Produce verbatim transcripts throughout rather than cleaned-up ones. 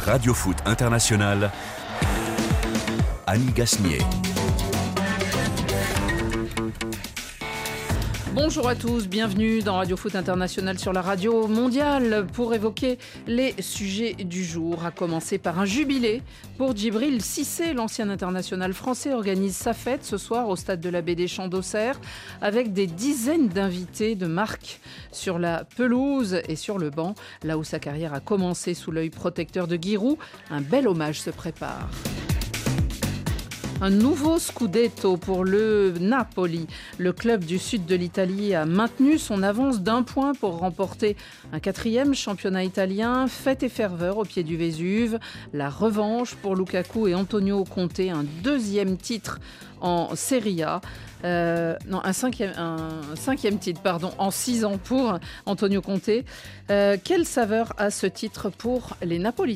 Radio Foot International, Annie Gasnier. Bonjour à tous, bienvenue dans Radio Foot International sur la radio mondiale pour évoquer les sujets du jour. À commencer par un jubilé pour Djibril Cissé, l'ancien international français, organise sa fête ce soir au stade de la Baie des Champs d'Auxerre avec des dizaines d'invités de marque sur la pelouse et sur le banc, là où sa carrière a commencé sous l'œil protecteur de Giroud. Un bel hommage se prépare. Un nouveau scudetto pour le Napoli. Le club du sud de l'Italie a maintenu son avance d'un point pour remporter un quatrième championnat italien. Fête et ferveur au pied du Vésuve. La revanche pour Lukaku et Antonio Conte. Un deuxième titre en Serie A. Euh, non, un cinquième, un cinquième titre pardon, en six ans pour Antonio Conte. Euh, quelle saveur a ce titre pour les Napolitains ?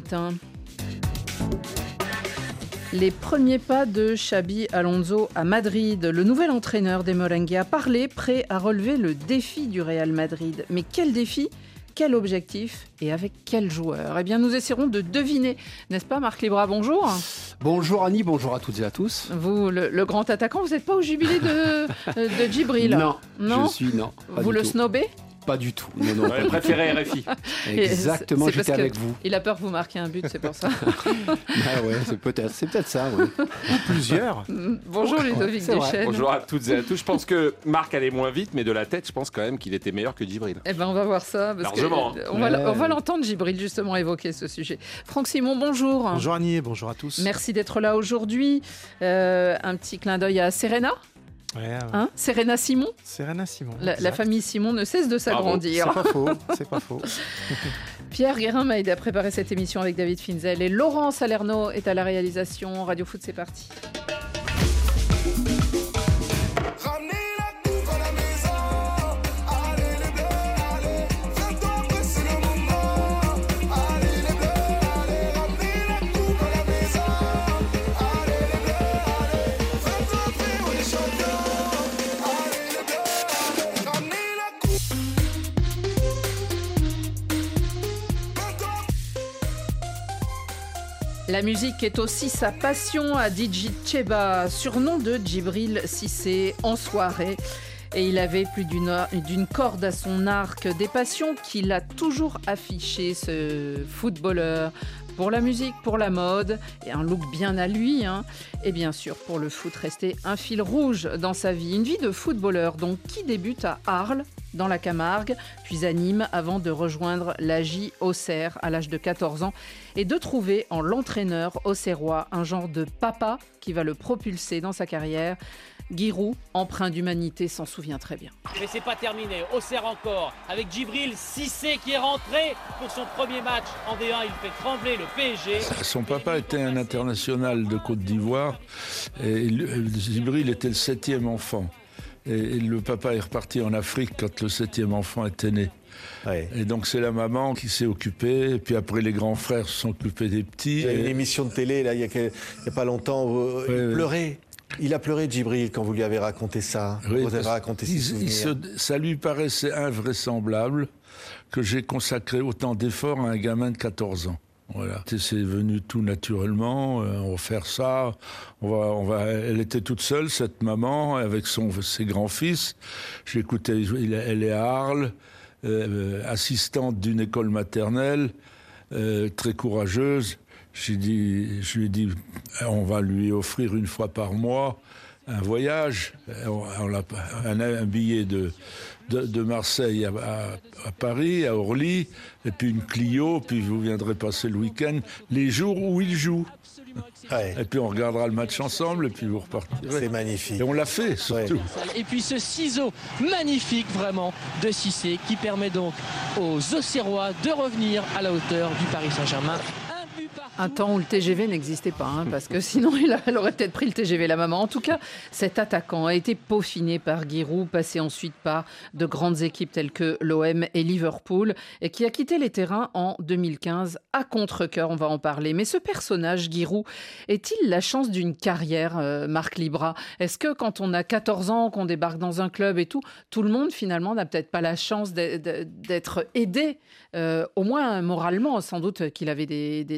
Les premiers pas de Xabi Alonso à Madrid. Le nouvel entraîneur des Merengues a parlé, prêt à relever le défi du Real Madrid. Mais quel défi ? Quel objectif ? Et avec quel joueur ? Eh bien, nous essaierons de deviner. N'est-ce pas, Marc Libra ? Bonjour. Bonjour Annie, bonjour à toutes et à tous. Vous, le, le grand attaquant, vous n'êtes pas au jubilé de, de Djibril ? Non, non, je suis, non. Vous le snobez ? Pas du tout. Non, non, ouais, préféré R F I. Exactement, j'étais avec vous. Il a peur que vous marquiez un but, c'est pour ça. Ah ouais, c'est peut-être, c'est peut-être ça. Ouais. Plusieurs. Bonjour Ludovic ouais, Deschênes. Bonjour à toutes et à tous. Je pense que Marc allait moins vite, mais de la tête, je pense quand même qu'il était meilleur que Djibril. Eh ben, on va voir ça. Parce Largement. Que, on, va, on va l'entendre, Djibril, justement, évoquer ce sujet. Franck Simon, bonjour. Bonjour Annie, bonjour à tous. Merci d'être là aujourd'hui. Euh, un petit clin d'œil à Serena. Ouais, ouais. Hein Serena Simon Serena Simon. La, la famille Simon ne cesse de s'agrandir. C'est pas faux, c'est pas faux. Pierre Guérin m'a aidé à préparer cette émission avec David Finzel et Laurent Salerno est à la réalisation. Radio Foot, c'est parti. La musique est aussi sa passion, a dit Djitcheba, surnom de Djibril Cissé, en soirée. Et il avait plus d'une, d'une corde à son arc, des passions qu'il a toujours affichées, ce footballeur. Pour la musique, pour la mode, et un look bien à lui. Hein. Et bien sûr, pour le foot, restait un fil rouge dans sa vie. Une vie de footballeur, donc, qui débute à Arles, dans la Camargue, puis à Nîmes, avant de rejoindre l'A J Auxerre à l'âge de quatorze ans, et de trouver en l'entraîneur auxerrois un genre de papa qui va le propulser dans sa carrière. Giroud, empreint d'humanité, s'en souvient très bien. Mais c'est pas terminé, Auxerre encore, avec Djibril Cissé qui est rentré pour son premier match en D un, il fait trembler le P S G. Son papa était un international de Côte d'Ivoire et Djibril était le septième enfant. Et le papa est reparti en Afrique quand le septième enfant était né. Ouais. Et donc c'est la maman qui s'est occupée, et puis après les grands frères se sont occupés des petits. Il y a une émission de télé, là, il n'y a, a pas longtemps, où ouais, il ouais. pleurait. Il a pleuré, Djibril, quand vous lui avez raconté ça. Oui, vous avez raconté ses souvenirs. Se, ça lui paraissait invraisemblable que j'ai consacré autant d'efforts à un gamin de quatorze ans. Voilà. C'est venu tout naturellement, on va faire ça, on va, on va... elle était toute seule, cette maman, avec son, ses grands-fils. J'écoutais, elle est à Arles, euh, assistante d'une école maternelle, euh, très courageuse. J'ai dit, je lui ai dit, on va lui offrir une fois par mois un voyage, on l'a, un, un billet de, de, de Marseille à, à, à Paris, à Orly, et puis une Clio, puis vous viendrez passer le week-end, les jours où il joue. Ouais. Et puis on regardera le match ensemble, et puis vous repartirez. C'est magnifique. Et on l'a fait, surtout. Ouais. Et puis ce ciseau magnifique, vraiment, de Cissé, qui permet donc aux Auxerrois de revenir à la hauteur du Paris Saint-Germain. Un temps où le T G V n'existait pas, hein, parce que sinon il a, elle aurait peut-être pris le T G V, la maman. En tout cas, cet attaquant a été peaufiné par Giroud, passé ensuite par de grandes équipes telles que l'O M et Liverpool, et qui a quitté les terrains en deux mille quinze à contre-cœur, on va en parler. Mais ce personnage, Giroud, est-il la chance d'une carrière, euh, Marc Libra ? Est-ce que quand on a quatorze ans, qu'on débarque dans un club et tout, tout le monde finalement n'a peut-être pas la chance d'être aidé, euh, au moins moralement, sans doute qu'il avait des, des, des qualités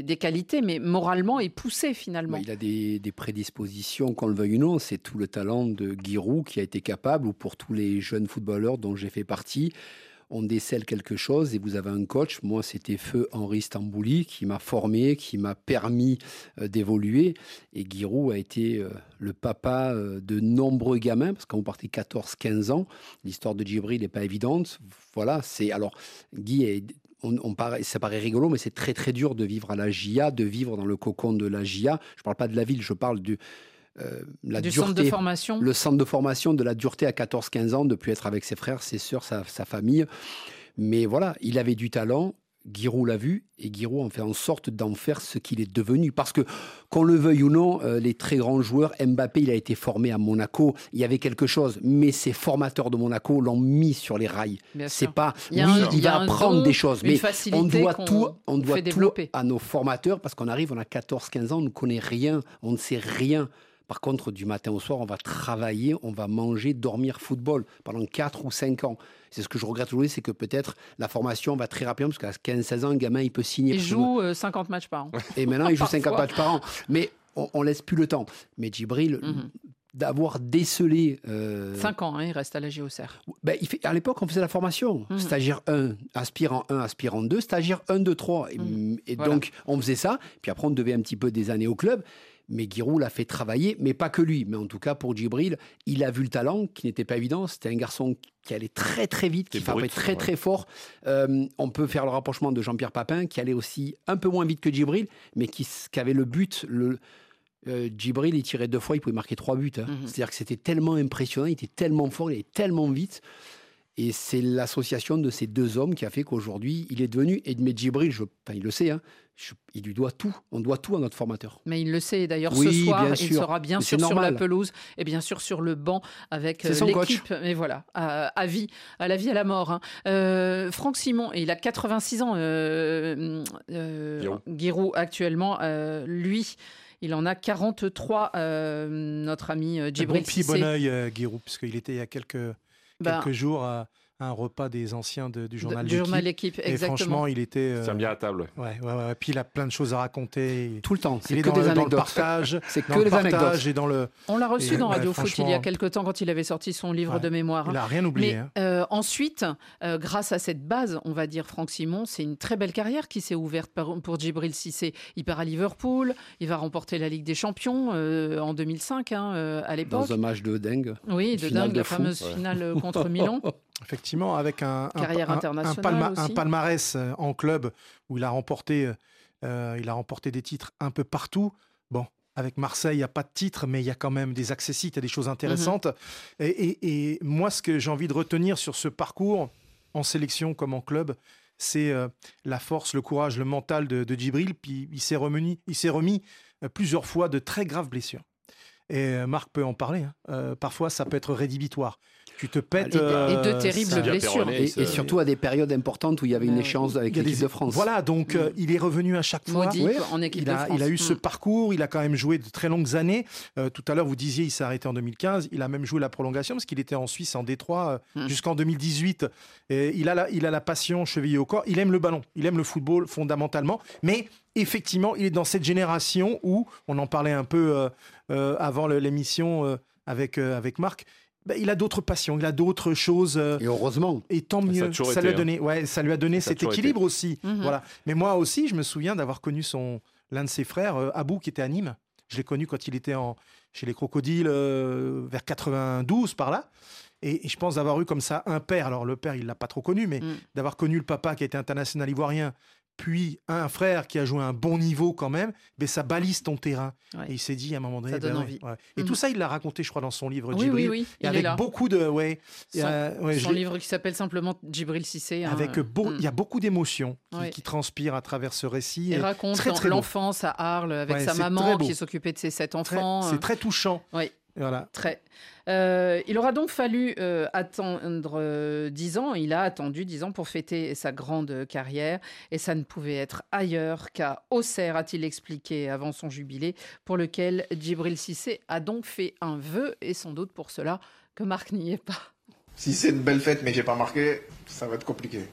qualité, mais moralement est poussé finalement. Bah, il a des, des prédispositions, qu'on le veuille ou non. C'est tout le talent de Giroud qui a été capable, ou pour tous les jeunes footballeurs dont j'ai fait partie, on décèle quelque chose et vous avez un coach. Moi, c'était feu Henri Stambouli qui m'a formé, qui m'a permis euh, d'évoluer. Et Giroud a été euh, le papa euh, de nombreux gamins, parce que quand vous partez quatorze quinze ans, l'histoire de Djibril n'est pas évidente. Voilà, c'est... Alors, Guy est... On, on paraît, ça paraît rigolo, mais c'est très très dur de vivre à la J A, de vivre dans le cocon de la J A. Je ne parle pas de la ville, je parle du... Euh, la du dureté, centre de formation. Le centre de formation, de la dureté à quatorze quinze ans, de ne plus être avec ses frères, ses sœurs, sa, sa famille. Mais voilà, il avait du talent, Giroud l'a vu, et Giroud en fait en sorte d'en faire ce qu'il est devenu. Parce que, qu'on le veuille ou non, euh, les très grands joueurs, Mbappé, il a été formé à Monaco, il y avait quelque chose, mais ses formateurs de Monaco l'ont mis sur les rails. Bien C'est sûr. pas, il, oui, un, il va apprendre don, des choses, mais on doit tout, on doit tout à nos formateurs, parce qu'on arrive, on a quatorze quinze ans, on ne connaît rien, on ne sait rien. Par contre, du matin au soir, on va travailler, on va manger, dormir, football pendant quatre ou cinq ans. C'est ce que je regrette aujourd'hui, c'est que peut-être la formation va très rapidement, parce qu'à quinze seize ans, un gamin, il peut signer. Il joue euh, cinquante matchs par an. Et maintenant, il joue cinquante matchs par an. Mais on, on laisse plus le temps. Mais Djibril, mm-hmm. d'avoir décelé... Euh... cinq ans, hein, il reste à la J O C R. Ben, il fait, à l'époque, on faisait la formation. Mm-hmm. Stagiaire un, aspirant un, aspirant deux, stagiaire un, deux, trois. Et, mm-hmm. et voilà. Donc, on faisait ça. Puis après, on devait un petit peu des années au club. Mais Giroud l'a fait travailler, mais pas que lui. Mais en tout cas, pour Djibril, il a vu le talent qui n'était pas évident. C'était un garçon qui allait très très vite, qui frappait très ouais. très fort. Euh, on peut faire le rapprochement de Jean-Pierre Papin, qui allait aussi un peu moins vite que Djibril, mais qui, qui avait le but... Le, euh, Djibril, il tirait deux fois, il pouvait marquer trois buts. Hein. Mm-hmm. C'est-à-dire que c'était tellement impressionnant, il était tellement fort, il allait tellement vite. Et c'est l'association de ces deux hommes qui a fait qu'aujourd'hui, il est devenu... Et mais Djibril, je, enfin, il le sait, hein, je, il lui doit tout. On doit tout à notre formateur. Mais il le sait. D'ailleurs, oui, ce soir, il sûr. sera bien mais sûr sur la pelouse et bien sûr sur le banc avec euh, l'équipe. Coach. Mais voilà, à, à vie, à la vie, à la mort. Hein. Euh, Franck Simon, il a quatre-vingt-six ans. Euh, euh, Giroud, actuellement, euh, lui... Il en a quarante-trois, euh, notre ami euh, Djibril Cissé. Bon pied, bon oeil, euh, Giroud, puisqu'il était il y a quelques, ben, quelques jours à, à un repas des anciens de, du journal de, L'équipe. Du journal L'équipe, exactement. Et franchement, il était... Euh... C'est bien à table. Ouais, ouais, ouais. Puis il a plein de choses à raconter. Tout le temps. C'est que des anecdotes. Dans le partage, c'est que dans des le partage anecdotes. Et dans le... On l'a reçu et, dans Radio ouais, Foot il y a quelques temps quand il avait sorti son livre ouais, de mémoire. Il n'a rien oublié. Mais hein. euh, ensuite, euh, grâce à cette base, on va dire Franck Simon, c'est une très belle carrière qui s'est ouverte par, pour Djibril Cissé. Il part à Liverpool, il va remporter la Ligue des Champions euh, en deux mille cinq, hein, euh, à l'époque. Dans un match de dingue. Oui, de dingue, de la fou. fameuse ouais. finale contre Milan. Effectivement, avec un, carrière un, internationale un, palma, aussi. un palmarès en club où il a remporté, euh, il a remporté des titres un peu partout. Bon, avec Marseille, il n'y a pas de titre, mais il y a quand même des accessit, il y a des choses intéressantes. Mm-hmm. Et, et, et moi, ce que j'ai envie de retenir sur ce parcours, en sélection comme en club, c'est euh, la force, le courage, le mental de, de Djibril. Puis il s'est remis, il s'est remis euh, plusieurs fois de très graves blessures. Et euh, Marc peut en parler. Hein. Euh, parfois, ça peut être rédhibitoire. Tu te pètes... Et, euh, et de terribles blessures. Et, et surtout à des périodes importantes où il y avait une échéance avec l'équipe des... de France. Voilà, donc mmh. euh, il est revenu à chaque fois. Maudit, oui. en équipe il, a, de France. il a eu mmh. ce parcours, il a quand même joué de très longues années. Euh, tout à l'heure, vous disiez, il s'est arrêté en deux mille quinze. Il a même joué la prolongation parce qu'il était en Suisse, en Détroit, euh, mmh. jusqu'en deux mille dix-huit. Et il, a la, il a la passion chevillée au corps. Il aime le ballon, il aime le football fondamentalement. Mais effectivement, il est dans cette génération où, on en parlait un peu euh, euh, avant l'émission euh, avec, euh, avec Marc, ben, il a d'autres passions, il a d'autres choses. Euh, et heureusement. Et tant mieux. Ça, ça, été, lui, a donné, hein. ouais, ça lui a donné ça cet équilibre été. aussi. Mm-hmm. Voilà. Mais moi aussi, je me souviens d'avoir connu son, l'un de ses frères, euh, Abou, qui était à Nîmes. Je l'ai connu quand il était en, chez les Crocodiles, euh, vers quatre-vingt-douze, par là. Et, et je pense d'avoir eu comme ça un père. Alors, le père, il ne l'a pas trop connu, mais mm. d'avoir connu le papa qui a été international ivoirien, puis un frère qui a joué à un bon niveau quand même, ben ça balise ton terrain. Ouais. Et il s'est dit à un moment donné... Ça donne ben envie. Ouais, ouais. Et mmh. tout ça, il l'a raconté, je crois, dans son livre oui, Djibril. Oui, oui, et avec beaucoup de... Ouais, son euh, ouais, son livre qui s'appelle simplement Djibril Cissé. Avec hein, beau, mmh. il y a beaucoup d'émotions qui, ouais. qui transpirent à travers ce récit. Il et raconte très, très l'enfance à Arles avec ouais, sa maman qui s'occupait de ses sept enfants. Très, c'est très touchant. Oui. Voilà. Très. Euh, il aura donc fallu euh, attendre euh, dix ans. Il a attendu dix ans pour fêter sa grande carrière. Et ça ne pouvait être ailleurs qu'à Auxerre, a-t-il expliqué avant son jubilé, pour lequel Djibril Cissé a donc fait un vœu. Et sans doute pour cela que Marc n'y est pas. Si c'est une belle fête, mais j'ai pas marqué, ça va être compliqué.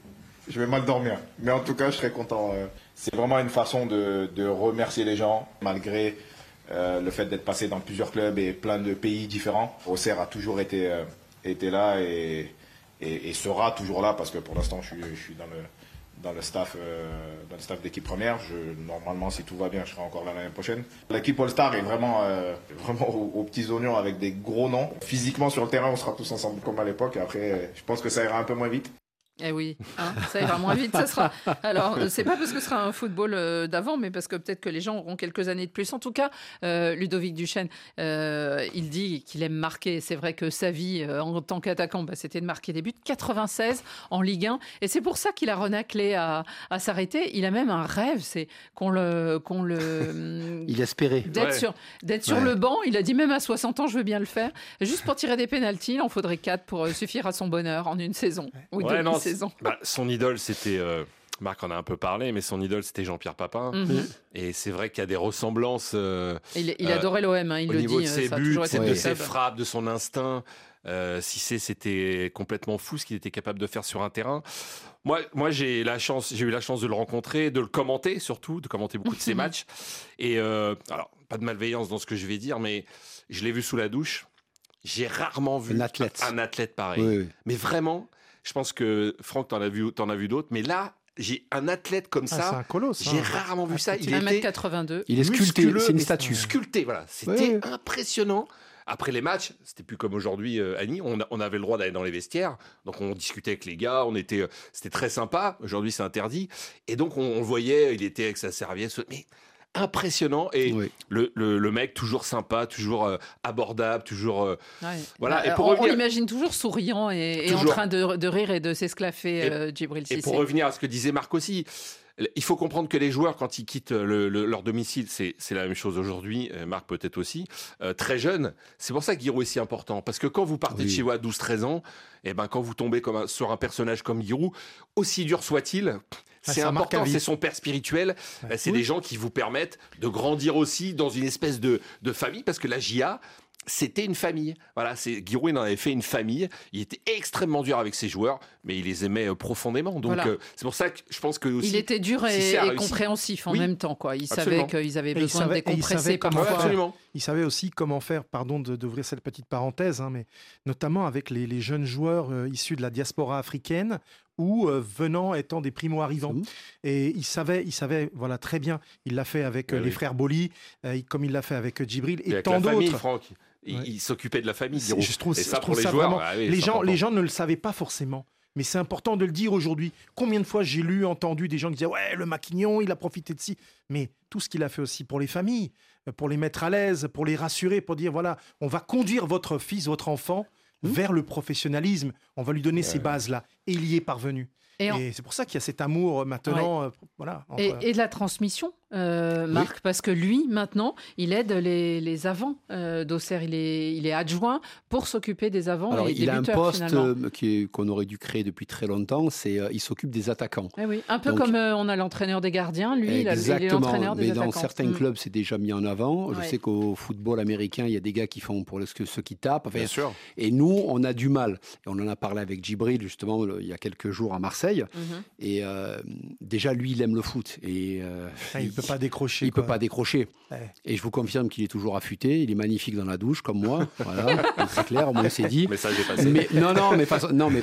je vais mal dormir. Mais en tout cas, je serai content. C'est vraiment une façon de, de remercier les gens, malgré euh, le fait d'être passé dans plusieurs clubs et plein de pays différents. Auxerre a toujours été, euh, été là et, et, et sera toujours là, parce que pour l'instant, je suis, je suis dans le, dans le staff, euh, dans le staff d'équipe première. Je, normalement, si tout va bien, je serai encore là l'année prochaine. L'équipe All-Star est vraiment, euh, vraiment aux, aux petits oignons, avec des gros noms. Physiquement, sur le terrain, on sera tous ensemble comme à l'époque. Après, je pense que ça ira un peu moins vite. Eh oui, hein, ça ira moins vite, ça sera. Alors, c'est pas parce que ce sera un football euh, d'avant, mais parce que peut-être que les gens auront quelques années de plus. En tout cas, euh, Ludovic Duchesne, euh, il dit qu'il aime marquer. C'est vrai que sa vie euh, en tant qu'attaquant, bah, c'était de marquer des buts. quatre-vingt-seize en Ligue un, et c'est pour ça qu'il a renaclé à, à s'arrêter. Il a même un rêve, c'est qu'on le, qu'on le. Il espérait d'être ouais. sur, d'être sur ouais. le banc. Il a dit même à soixante ans, je veux bien le faire. Juste pour tirer des pénaltys, il en faudrait quatre pour suffire à son bonheur en une saison ou ouais, deux non, saisons. Bah, son idole, c'était. Euh... Marc en a un peu parlé, mais son idole, c'était Jean-Pierre Papin. Mm-hmm. Et c'est vrai qu'il y a des ressemblances. Euh, il il euh, adorait l'O M, hein, il au le niveau dit. De ses ça buts, a de ses frappes, de son instinct. Euh, Cissé, c'était complètement fou ce qu'il était capable de faire sur un terrain. Moi, moi j'ai, la chance, j'ai eu la chance de le rencontrer, de le commenter surtout, de commenter beaucoup de ses matchs. Et euh, alors, pas de malveillance dans ce que je vais dire, mais je l'ai vu sous la douche. J'ai rarement vu un athlète, un athlète pareil. Oui, oui. Mais vraiment, je pense que Franck, t'en as vu, t'en as vu d'autres. Mais là, j'ai un athlète comme ah, ça. C'est un colosse. J'ai hein. rarement vu ça. Il un mètre quatre-vingt-deux. Il est sculpté. C'est une statue. Sculpté, voilà. C'était ouais, ouais. impressionnant. Après les matchs, c'était plus comme aujourd'hui, euh, Annie. On, a, on avait le droit d'aller dans les vestiaires, donc on discutait avec les gars. On était, c'était très sympa. Aujourd'hui, c'est interdit. Et donc on, on le voyait. Il était avec sa serviette. Mais impressionnant, et oui. le, le, le mec toujours sympa, toujours euh, abordable, toujours euh, ouais. voilà. Bah, et pour on, revenir... on l'imagine toujours souriant et, et en train de, de rire et de s'esclaffer, euh, Djibril Cissé. Et pour revenir à ce que disait Marc aussi, il faut comprendre que les joueurs, quand ils quittent le, le, leur domicile, c'est, c'est la même chose aujourd'hui, Marc peut-être aussi, euh, très jeunes. C'est pour ça que Giroud est si important, parce que quand vous partez oui. de chez vous à douze treize ans, et ben quand vous tombez comme un, sur un personnage comme Giroud, aussi dur soit-il, c'est ah, important, c'est son père spirituel. Ouais. C'est oui. des gens qui vous permettent de grandir aussi dans une espèce de, de famille, parce que la J A, c'était une famille. Voilà, c'est, Giroud il en avait fait une famille. Il était extrêmement dur avec ses joueurs, mais il les aimait profondément. Donc voilà. euh, c'est pour ça que je pense que aussi, il était dur et, si et compréhensif en oui. même temps. Quoi. Il absolument. savait qu'ils avaient besoin savait, de décompresser parfois. Ouais, absolument. Il savait aussi comment faire, pardon de, d'ouvrir cette petite parenthèse, hein, mais notamment avec les, les jeunes joueurs euh, issus de la diaspora africaine, ou euh, venant étant des primo-arrivants. Mmh. Et il savait, il savait voilà, très bien. Il l'a fait avec euh, oui. les frères Boli, euh, comme il l'a fait avec Djibril et, et avec tant la d'autres. Famille, Franck. Il, ouais. il s'occupait de la famille. C'est, je trouve, et ça, je trouve pour ça les joueurs, vraiment. ah oui, les, gens, les gens ne le savaient pas forcément. Mais c'est important de le dire aujourd'hui. Combien de fois j'ai lu, entendu des gens qui disaient « Ouais, le Maquignon, il a profité de ci. » Mais tout ce qu'il a fait aussi pour les familles, pour les mettre à l'aise, pour les rassurer, pour dire « Voilà, on va conduire votre fils, votre enfant mmh. vers le professionnalisme. On va lui donner ouais. ces bases-là. » Et il y est parvenu. Et, en... et c'est pour ça qu'il y a cet amour maintenant. Ouais. Euh, voilà, entre... et, et de la transmission, euh, Marc, oui. parce que lui, maintenant, il aide les, les avants euh, d'Auxerre. Il est, il est adjoint pour s'occuper des avants. Alors, et il des a buteurs, un poste finalement. qui est, qu'on aurait dû créer depuis très longtemps, c'est euh, il s'occupe des attaquants. Eh oui, un peu Donc, comme euh, on a l'entraîneur des gardiens, lui, exactement, il est l'entraîneur des mais attaquants. Dans certains mmh. clubs, c'est déjà mis en avant. Je ouais. sais qu'au football américain, il y a des gars qui font pour ce, ceux qui tapent. Enfin, Bien sûr. Et nous, on a du mal. Et on en a parlé avec Djibril, justement, il y a quelques jours à Marseille. Mmh. Et euh, déjà, lui, il aime le foot. Et, euh, ah, il ne peut pas décrocher. Il ne peut pas décrocher. Ouais. Et je vous confirme qu'il est toujours affûté. Il est magnifique dans la douche, comme moi. Voilà, c'est clair, on s'est dit. Mais ça, j'ai passé. Mais, non, non, mais, façon, non, mais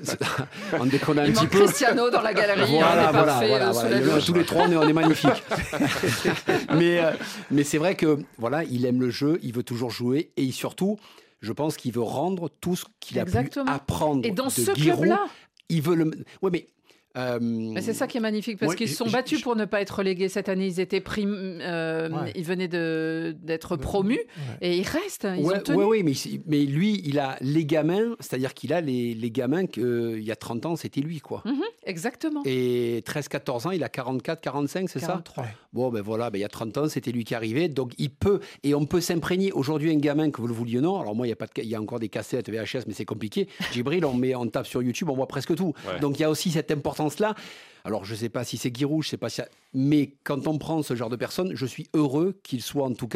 on déconne un il petit manque peu. Cristiano dans la galerie. Voilà, on est voilà, parfait, voilà, euh, voilà. voilà. Tous les trois, on est, on est magnifiques. mais, euh, mais c'est vrai que voilà, il aime le jeu, il veut toujours jouer et surtout, je pense qu'il veut rendre tout ce qu'il Exactement. a pu apprendre. Et dans de ce Giroud, club-là, il veut le. Ouais, mais. Euh... Mais c'est ça qui est magnifique parce ouais, qu'ils se sont battus je... pour ne pas être relégués cette année. Ils étaient prim... euh, ouais. Ils venaient de... d'être promus ouais. et ils restent. Ils ouais, ont tenu. Oui, ouais, mais, mais lui, il a les gamins, c'est-à-dire qu'il a les, les gamins qu'il euh, y a trente ans, c'était lui, quoi. Mm-hmm, exactement. Et treize quatorze ans, il a quarante-quatre, quarante-cinq, c'est quarante-trois. Ça Bon, ben voilà, ben, il y a trente ans, c'était lui qui arrivait. Donc, il peut, et on peut s'imprégner. Aujourd'hui, un gamin, que vous le vouliez ou non, alors moi, il y a, pas de, il y a encore des cassettes V H S, mais c'est compliqué. Djibril, on, met, on tape sur YouTube, on voit presque tout. Ouais. Donc, il y a aussi cette importance-là. Alors, je ne sais pas si c'est Giroud, je sais pas si... Mais quand on prend ce genre de personnes, je suis heureux qu'il soit en tout cas...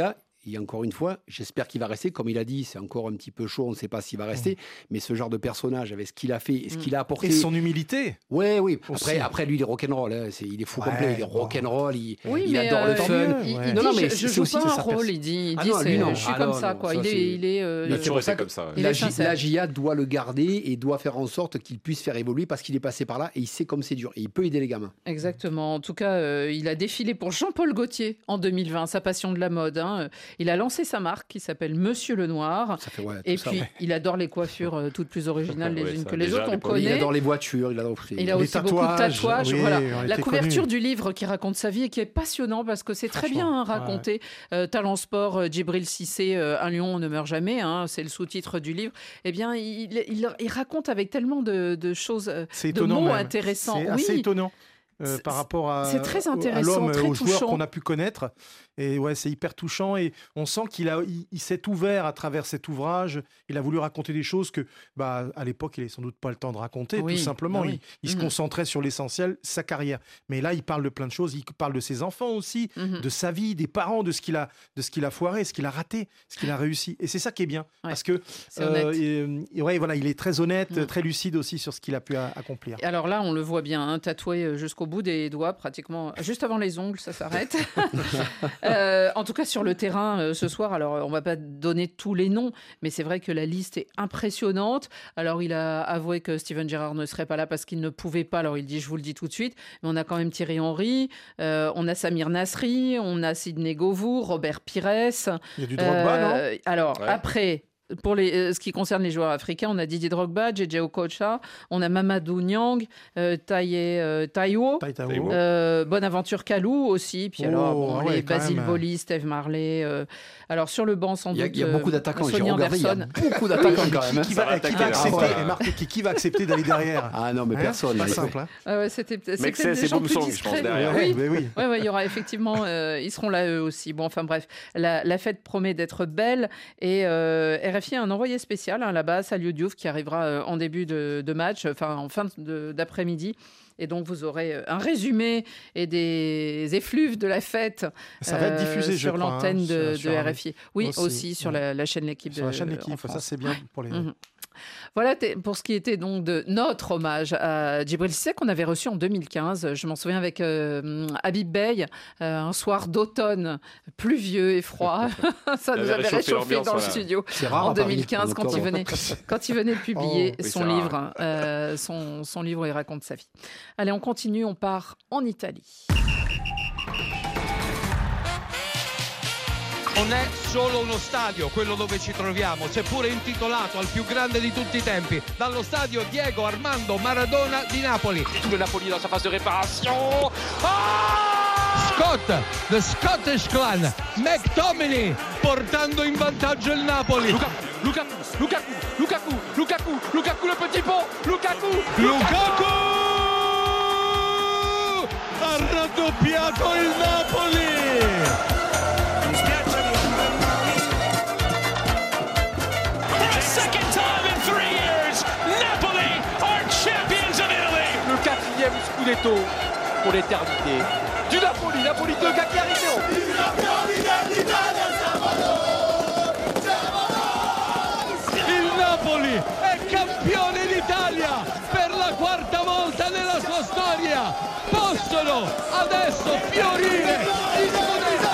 Et encore une fois, j'espère qu'il va rester. Comme il a dit, c'est encore un petit peu chaud, on ne sait pas s'il va rester. Mmh. Mais ce genre de personnage, avec ce qu'il a fait et ce mmh. qu'il a apporté. Et son humilité. Ouais, oui. Après, après, lui, il est rock'n'roll. Hein. C'est, il est fou ouais, complet. Il est rock'n'roll. Il, oui, il adore euh, le fun. Mieux, il, il non, non, mais je, je joue pas un rôle. Il dit, il dit ah non, lui, non. je suis ah comme non, ça. Quoi. Non, il, est, il est. Euh, il a toujours été comme ça. La J A doit le garder et doit faire en sorte qu'il puisse faire évoluer parce qu'il est passé par là et il sait comme c'est dur. Et il peut aider les gamins. Exactement. En tout cas, euh, il a défilé pour Jean-Paul Gaultier en deux mille vingt, sa passion de la mode. Hein. Il a lancé sa marque qui s'appelle Monsieur Le Noir. Ça fait, ouais, et ça, puis, ouais. il adore les coiffures euh, toutes plus originales les ouais, unes que les déjà, autres. Les on connaît. Il adore les voitures. Il adore il a les aussi beaucoup de tatouages. Oui, voilà. La couverture connu. du livre qui raconte sa vie et qui est passionnant parce que c'est très bien hein, raconté. Ouais. Euh, Talent Sport, euh, Djibril Cissé, euh, Un lion ne meurt jamais. Hein, c'est le sous-titre du livre. Eh bien, il, il, il raconte avec tellement de, de choses, de mots même. intéressants. C'est oui. assez étonnant. Euh, par rapport à, c'est très intéressant, à l'homme, très aux joueurs touchant. qu'on a pu connaître. Et ouais, c'est hyper touchant. Et on sent qu'il a, il, il s'est ouvert à travers cet ouvrage. Il a voulu raconter des choses que, bah, à l'époque, il n'avait sans doute pas le temps de raconter. Oui, tout simplement, bah oui. il, il mmh. se concentrait sur l'essentiel, sa carrière. Mais là, il parle de plein de choses. Il parle de ses enfants aussi, mmh. de sa vie, des parents, de ce qu'il a, de ce qu'il a foiré, ce qu'il a raté, ce qu'il a réussi. Et c'est ça qui est bien, ouais. parce que, euh, et, et ouais, voilà, il est très honnête, mmh. très lucide aussi sur ce qu'il a pu a, accomplir. Et alors là, on le voit bien, hein, tatoué jusqu'au bout des doigts. Pratiquement juste avant les ongles, ça s'arrête. euh, en tout cas, sur le terrain euh, ce soir, alors on va pas donner tous les noms, mais c'est vrai que la liste est impressionnante. Alors il a avoué que Steven Gerrard ne serait pas là parce qu'il ne pouvait pas. Alors il dit, je vous le dis tout de suite, mais on a quand même Thierry Henry, euh, on a Samir Nasri, on a Sidney Govou, Robert Pires. Il y a du Drogba, euh, non Alors ouais. après. Pour les, euh, ce qui concerne les joueurs africains, on a Didier Drogba, J J Okocha, on a Mamadou Niang, euh, Taye euh, Taiwo, euh, Bonaventure Kalou aussi, puis oh, alors bon, ouais, les Basile Boli, Steve Marley. Euh, alors sur le banc, sans doute. Il y a, il y a beaucoup d'attaquants. J'ai regardé, il y a beaucoup d'attaquants quand même. Qui, qui, va, qui, va accepter, ah, ouais. Marc, qui, qui va accepter d'aller derrière? Ah non, mais hein personne. Pas simple. Hein. Ah ouais, c'était peut-être des gens plus discrets. Oui, oui, oui. Ouais, ouais, il y aura effectivement, euh, ils seront là eux aussi. Bon, enfin bref, la, la fête promet d'être belle et euh, R F I a un envoyé spécial. Hein, là-bas, Saliou Diouf qui arrivera euh, en début de, de match, enfin en fin de, d'après-midi. Et donc, vous aurez un résumé et des effluves de la fête ça va être diffusé, euh, sur je l'antenne crois, de, hein, sur, de sur R F I. Oui, aussi, aussi sur ouais. la, la chaîne L'Équipe. Sur de, la chaîne L'Équipe, ça c'est bien pour les... Mmh. Voilà pour ce qui était donc de notre hommage à Djibril Cissé qu'on avait reçu en deux mille quinze. Je m'en souviens avec euh, Habib Bey, euh, un soir d'automne pluvieux et froid. Ça nous avait réchauffé dans voilà. le studio en deux mille quinze quand il venait, quand il venait de publier oh, oui, son livre, euh, son, son livre où il raconte sa vie. Allez, on continue, on part en Italie. Non è solo uno stadio quello dove ci troviamo, seppure intitolato al più grande di tutti i tempi, dallo stadio Diego Armando Maradona di Napoli. Tout le Napoli dans sa phase de réparation. Ah! Scott, the Scottish clan, McTominay portando in vantaggio il Napoli. Lukaku, Lukaku, Lukaku, Lukaku, Lukaku, Lukaku le petit pont, Lukaku, Lukaku! Ha raddoppiato il Napoli! Scudetto pour l'éternité du Napoli, Napoli deux, Cagliari. Il Napoli è campione d'Italia per la quarta volta nella sua storia. Possono adesso fiorire i scudetti.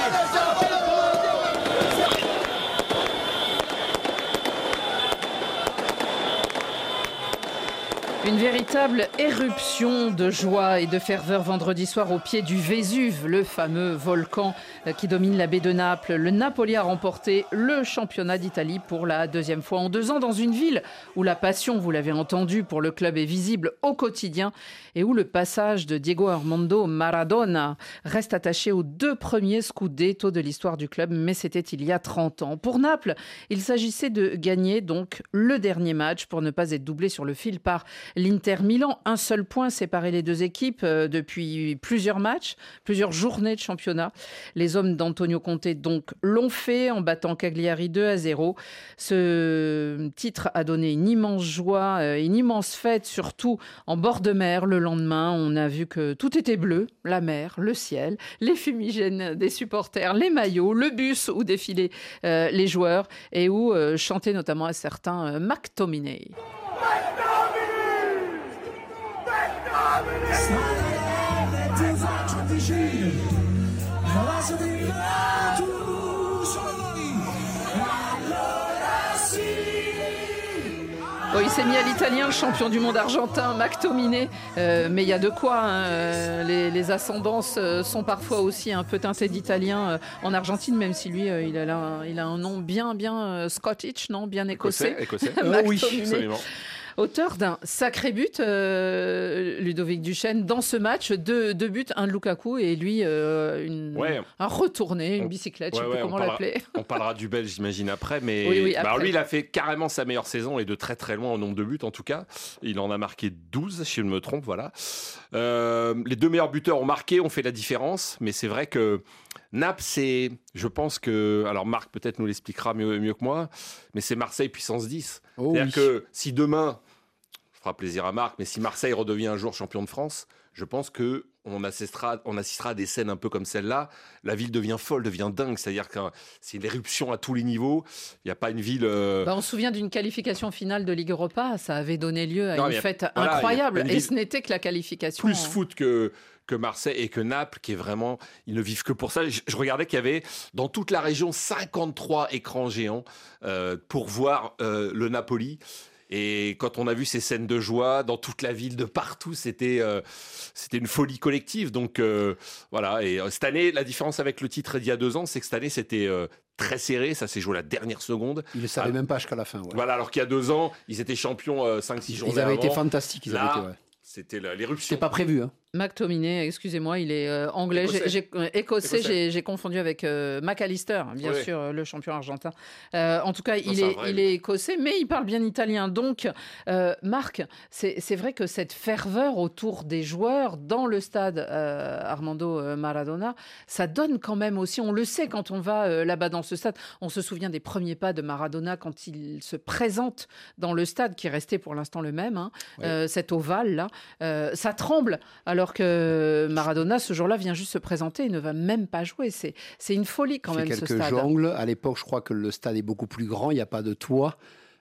Une véritable éruption de joie et de ferveur vendredi soir au pied du Vésuve, le fameux volcan qui domine la baie de Naples. Le Napoli a remporté le championnat d'Italie pour la deuxième fois en deux ans dans une ville où la passion, vous l'avez entendu, pour le club est visible au quotidien et où le passage de Diego Armando Maradona reste attaché aux deux premiers scudetto de l'histoire du club, mais c'était il y a trente ans. Pour Naples, il s'agissait de gagner donc le dernier match pour ne pas être doublé sur le fil par l'Inter Milan. Un seul point séparait les deux équipes euh, depuis plusieurs matchs, plusieurs journées de championnat. Les hommes d'Antonio Conte donc l'ont fait en battant Cagliari deux à zéro. Ce titre a donné une immense joie, euh, une immense fête, surtout en bord de mer. Le lendemain, on a vu que tout était bleu, la mer, le ciel, les fumigènes des supporters, les maillots, le bus où défilaient euh, les joueurs et où euh, chantait notamment un certain euh, McTominay. Oh, il s'est mis à l'italien, le champion du monde argentin, McTominay. Euh, mais il y a de quoi. Hein. Les, les ascendances sont parfois aussi un peu teintées d'italien euh, en Argentine, même si lui, euh, il, a un, il a un nom bien, bien euh, Scottish, non, bien écossais. Écossais, écossais. McTominay. Oui, absolument. Auteur d'un sacré but, euh, Ludovic Duchesne, dans ce match. Deux, deux buts, un de Lukaku et lui, euh, une, ouais. un retourné, une bicyclette, ouais, je ne sais ouais, plus comment parlera, l'appeler. On parlera du Belge, j'imagine, après. Mais oui, oui, après. Bah, lui, il a fait carrément sa meilleure saison et de très très loin en nombre de buts, en tout cas. Il en a marqué douze, si je ne me trompe, voilà. Euh, les deux meilleurs buteurs ont marqué, ont fait la différence. Mais c'est vrai que Naples, c'est, je pense que, alors Marc peut-être nous l'expliquera mieux, mieux que moi, mais c'est Marseille puissance dix. Oh, C'est-à-dire oui. que si demain, ça fera plaisir à Marc, mais si Marseille redevient un jour champion de France, je pense que on assistera, on assistera à des scènes un peu comme celle-là. La ville devient folle, devient dingue. C'est-à-dire que c'est une éruption à tous les niveaux. Il n'y a pas une ville... Euh... Bah, on se souvient d'une qualification finale de Ligue Europa. Ça avait donné lieu à non, une a, fête voilà, incroyable. une et ce n'était que la qualification. Plus foot que... que Marseille et que Naples, qui est vraiment, ils ne vivent que pour ça. Je, je regardais qu'il y avait dans toute la région cinquante-trois écrans géants euh, pour voir euh, le Napoli. Et quand on a vu ces scènes de joie dans toute la ville, de partout, c'était euh, c'était une folie collective. Donc euh, voilà. Et euh, cette année, la différence avec le titre d'il y a deux ans, c'est que cette année, c'était euh, très serré. Ça s'est joué à la dernière seconde. Ils ne le savaient ah, même pas jusqu'à la fin. Ouais. Voilà. Alors qu'il y a deux ans, ils étaient champions euh, cinq six journées Ils avaient avant. été fantastiques. Ils Là, avaient été, ouais. C'était l'éruption. C'était pas prévu. Hein. McTominay, excusez-moi, il est euh, anglais, écossais, j'ai, j'ai, euh, écossais, écossais. J'ai, j'ai confondu avec euh, McAllister, bien oui. sûr, euh, le champion argentin. Euh, en tout cas, non, il, est, il est écossais, mais il parle bien italien. Donc, euh, Marc, c'est, c'est vrai que cette ferveur autour des joueurs dans le stade euh, Armando Maradona, ça donne quand même aussi, on le sait quand on va euh, là-bas dans ce stade, on se souvient des premiers pas de Maradona quand il se présente dans le stade, qui restait pour l'instant le même, hein, oui. euh, cet ovale-là, euh, ça tremble, alors Alors que Maradona, ce jour-là, vient juste se présenter et ne va même pas jouer. C'est, c'est une folie quand même, ce stade. Quelques jongles. À l'époque, je crois que le stade est beaucoup plus grand. Il n'y a pas de toit.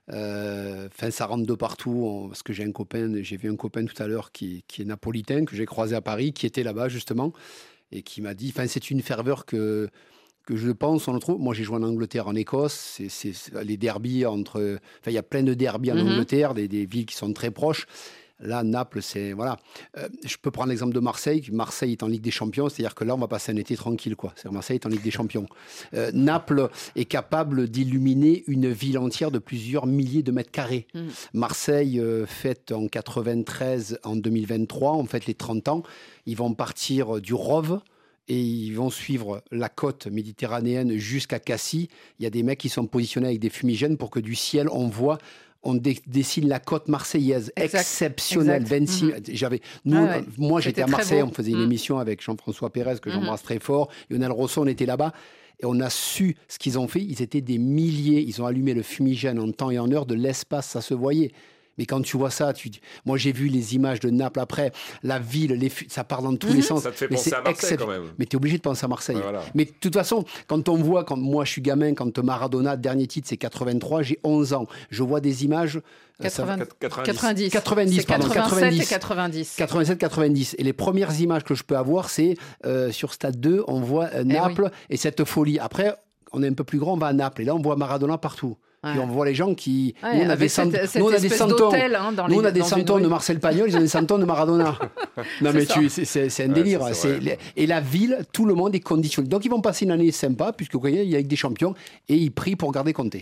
Euh, enfin, ça rentre de partout. On, parce que j'ai un copain, j'ai vu un copain tout à l'heure qui, qui est napolitain, que j'ai croisé à Paris, qui était là-bas justement, et qui m'a dit, enfin, c'est une ferveur que... que je pense, on le trouve. Moi, j'ai joué en Angleterre, en Écosse. C'est, c'est, c'est les derbies entre... Enfin, il y a plein de derbies en mm-hmm. Angleterre, des, des villes qui sont très proches. Là, Naples, c'est... Voilà. Euh, je peux prendre l'exemple de Marseille. Marseille est en Ligue des Champions, c'est-à-dire que là, on va passer un été tranquille, quoi. C'est-à-dire Marseille est en Ligue des Champions. Euh, Naples est capable d'illuminer une ville entière de plusieurs milliers de mètres carrés. Mmh. Marseille euh, fête en quatre-vingt-treize, en deux mille vingt-trois, on fête les trente ans. Ils vont partir du Rove, et ils vont suivre la côte méditerranéenne jusqu'à Cassis. Il y a des mecs qui sont positionnés avec des fumigènes pour que du ciel, on voit... on dé- dessine la côte marseillaise, exact. Exceptionnelle. Exact. vingt-six, mmh. j'avais, nous, ah ouais. Moi, j'étais C'était à Marseille, beau. on faisait une mmh. émission avec Jean-François Pérez, que j'embrasse mmh. très fort. Lionel Rousseau, on était là-bas. Et on a su ce qu'ils ont fait. Ils étaient des milliers. Ils ont allumé le fumigène en temps et en heure. De l'espace, ça se voyait. Mais quand tu vois ça, tu... moi j'ai vu les images de Naples après, la ville, les fu... ça part dans tous mmh. les sens. Ça te fait mais penser c'est à Marseille excep... quand même. Mais tu es obligé de penser à Marseille. Ouais, voilà. Mais de toute façon, quand on voit, quand moi je suis gamin, quand Maradona, dernier titre c'est quatre-vingt-trois, j'ai onze ans. Je vois des images. quatre-vingts, quatre-vingt-dix. quatre-vingt-dix. quatre-vingt-dix, c'est pardon, quatre-vingt-sept quatre-vingt-dix. et quatre-vingt-dix. quatre-vingt-sept quatre-vingt-dix. Et les premières images que je peux avoir, c'est euh, sur Stade deux, on voit euh, Naples et, oui. et cette folie. Après, on est un peu plus grand, on va à Naples. Et là, on voit Maradona partout. Ouais. Puis on voit les gens qui... Ouais, nous, on a des, cent... cette, nous, on a des centons. Hein, nous, on a des centons de Marcel Pagnol, ils ont des centons de Maradona. Non, mais tu, c'est, c'est, c'est un ouais, délire. C'est, c'est c'est... Et la ville, tout le monde est conditionné. Donc, ils vont passer une année sympa, puisque vous voyez, il y a avec des champions, et ils prient pour garder Conte.